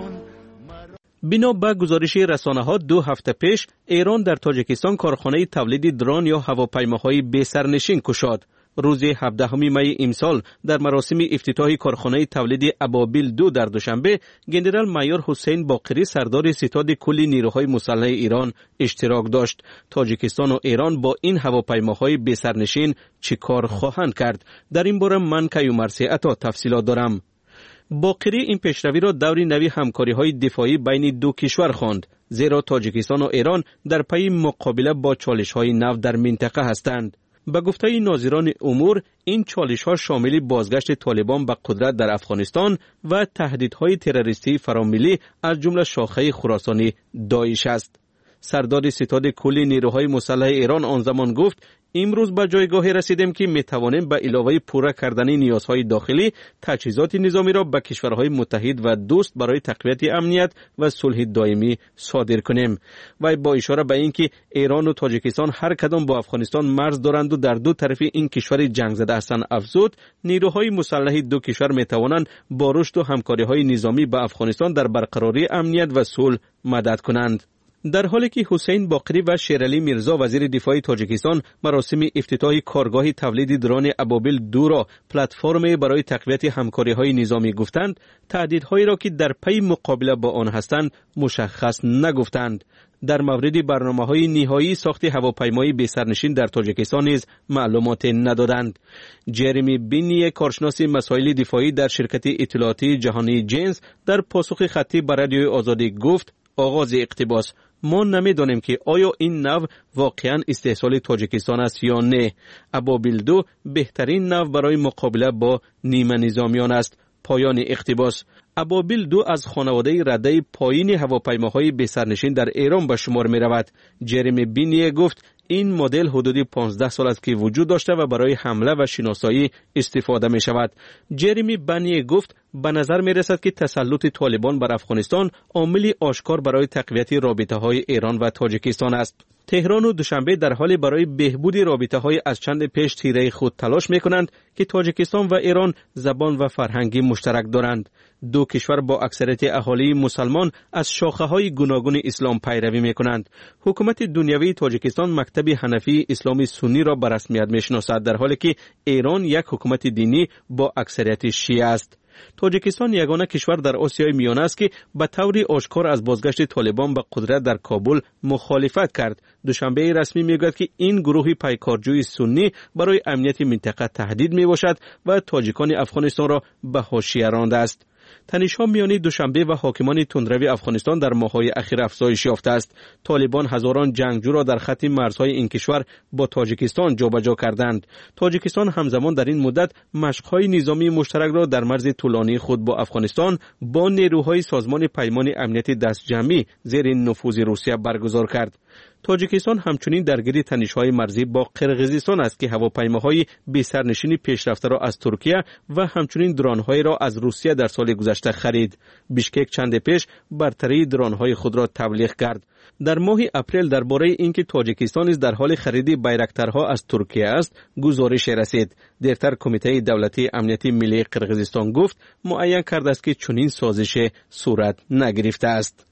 بنا به گزارش رسانه‌ها 2 هفته پیش ایران در تاجیکستان کارخانه تولید درون یا هواپیماهای بی سرنشین گشود. روز 17 می امسال در مراسم افتتاح کارخانه تولید ابابیل 2 در دوشنبه گنرال مایور حسین باقری سردار ستاد کل نیروهای مسلح ایران اشتراک داشت. تاجیکستان و ایران با این هواپیماهای بی سرنشین چه کار خواهند کرد؟ در این باره من کیومرثی عطا تفصیلات دارم. باقری این پیشروی را دوری نوی همکاری‌های دفاعی بین دو کشور خواند، زیرا تاجیکستان و ایران در پی مقابله با چالش‌های نو در منطقه هستند. به گفته ناظران امور این چالش‌ها شامل بازگشت طالبان به قدرت در افغانستان و تهدیدهای تروریستی فراملی از جمله شاخه خراسانی داعش است. سردار ستاد کل نیروهای مسلح ایران آن زمان گفت امروز به جایگاهی رسیدیم که میتوانیم به علاوه پورا کردن نیازهای داخلی تجهیزات نظامی را به کشورهای متحد و دوست برای تقویت امنیت و صلح دائمی صادر کنیم. و با اشاره به اینکه ایران و تاجیکستان هر کدام با افغانستان مرز دارند و در دو طرف این کشور جنگ زده هستند افزود، نیروهای مسلح دو کشور میتوانند با رشد و همکاری‌های نظامی با افغانستان در برقراری امنیت و صلح مدد کنند. در حالی که حسین باقری و شیرعلی میرزا وزیر دفاع تاجیکستان مراسم افتتاح کارگاه تولید درون ابابیل 2 را پلتفرم برای تقویت همکاری‌های نظامی گفتند، تهدیدهایی را که در پی مقابله با آن هستند مشخص نگفتند. در مورد برنامه‌های نهایی ساخت هواپیمای بی سرنشین در تاجیکستان نیز معلومات ندادند. جرمی بینی کارشناس مسائل دفاعی در شرکت اطلاعاتی جهانی جنس در پاسخ خطی به رادیوی آزادی گفت آغاز اقتباس: ما نمیدانیم که آیا این نو واقعا استحصال تاجیکستان است یا نه. ابابیل 2 بهترین نو برای مقابله با نیمه نظامیان است. پایان اقتباس. ابابیل 2 از خانواده رده پایین هواپیماهای بی سرنشین در ایران به شمار می رود. جرمی بینی گفت این مدل حدودی 15 سال است که وجود داشته و برای حمله و شناسایی استفاده می شود. جرمی بینی گفت به نظر می رسد که تسلط طالبان بر افغانستان عاملی آشکار برای تقویت رابطه های ایران و تاجیکستان است. تهران و دوشنبه در حال برای بهبود رابطه های از چند پیش تیره خود تلاش می کنند که تاجیکستان و ایران زبان و فرهنگی مشترک دارند. دو کشور با اکثریت اهالی مسلمان از شاخه های گوناگون اسلام پیروی می کنند. حکومت دنیوی تاجیکستان مکتب حنفی اسلامی سنی را به رسمیت می شناسد، در حالی که ایران یک حکومت دینی با اکثریت شیعه است. تاجیکستان یگانه کشور در آسیای میانه است که به طور آشکار از بازگشت طالبان به قدرت در کابل مخالفت کرد. دوشنبه رسمی میگوید که این گروه پیکارجوی سنی برای امنیت منطقه تهدید می باشد و تاجیکان افغانستان را به حاشیه رانده است. تنش‌ها میان دوشنبه و حاکمان تندروی افغانستان در ماه‌های اخیر افزایش یافته است. طالبان هزاران جنگجو را در خط مرزهای این کشور با تاجیکستان جابجا کردند. تاجیکستان همزمان در این مدت مشق‌های نظامی مشترک را در مرز طولانی خود با افغانستان با نیروهای سازمان پیمان امنیت دستجمعی زیر نفوذ روسیه برگزار کرد. تاجیکستان همچنین درگیر تنش‌های مرزی با قرقیزستان است که هواپیماهای بی سرنشین پیشرفته را از ترکیه و همچنین درون‌های را از روسیه در سال گذشته خرید. بیشکک چند پیش برتری درون‌های خود را تبلیغ کرد. در ماه اپریل درباره اینکه تاجیکستان نیز در حال خرید بایرکترها از ترکیه است گزارش رسید. دیرتر کمیته دولتی امنیت ملی قرقیزستان گفت معین کرده است که چنین سازش صورت نگرفته است.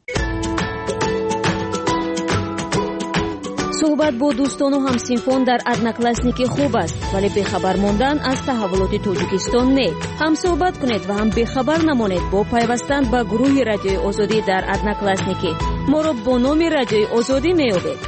صحبت با دوستان و همسینفان در одноклассники خوب است، ولی بخبر ماندن از تحولات تاجیکستان نه. هم صحبت کنید و هم بخبر نمانید با پیوستن به گروه رادیوی آزادی در одноклассники. ما را با نام رادیوی آزادی میابید.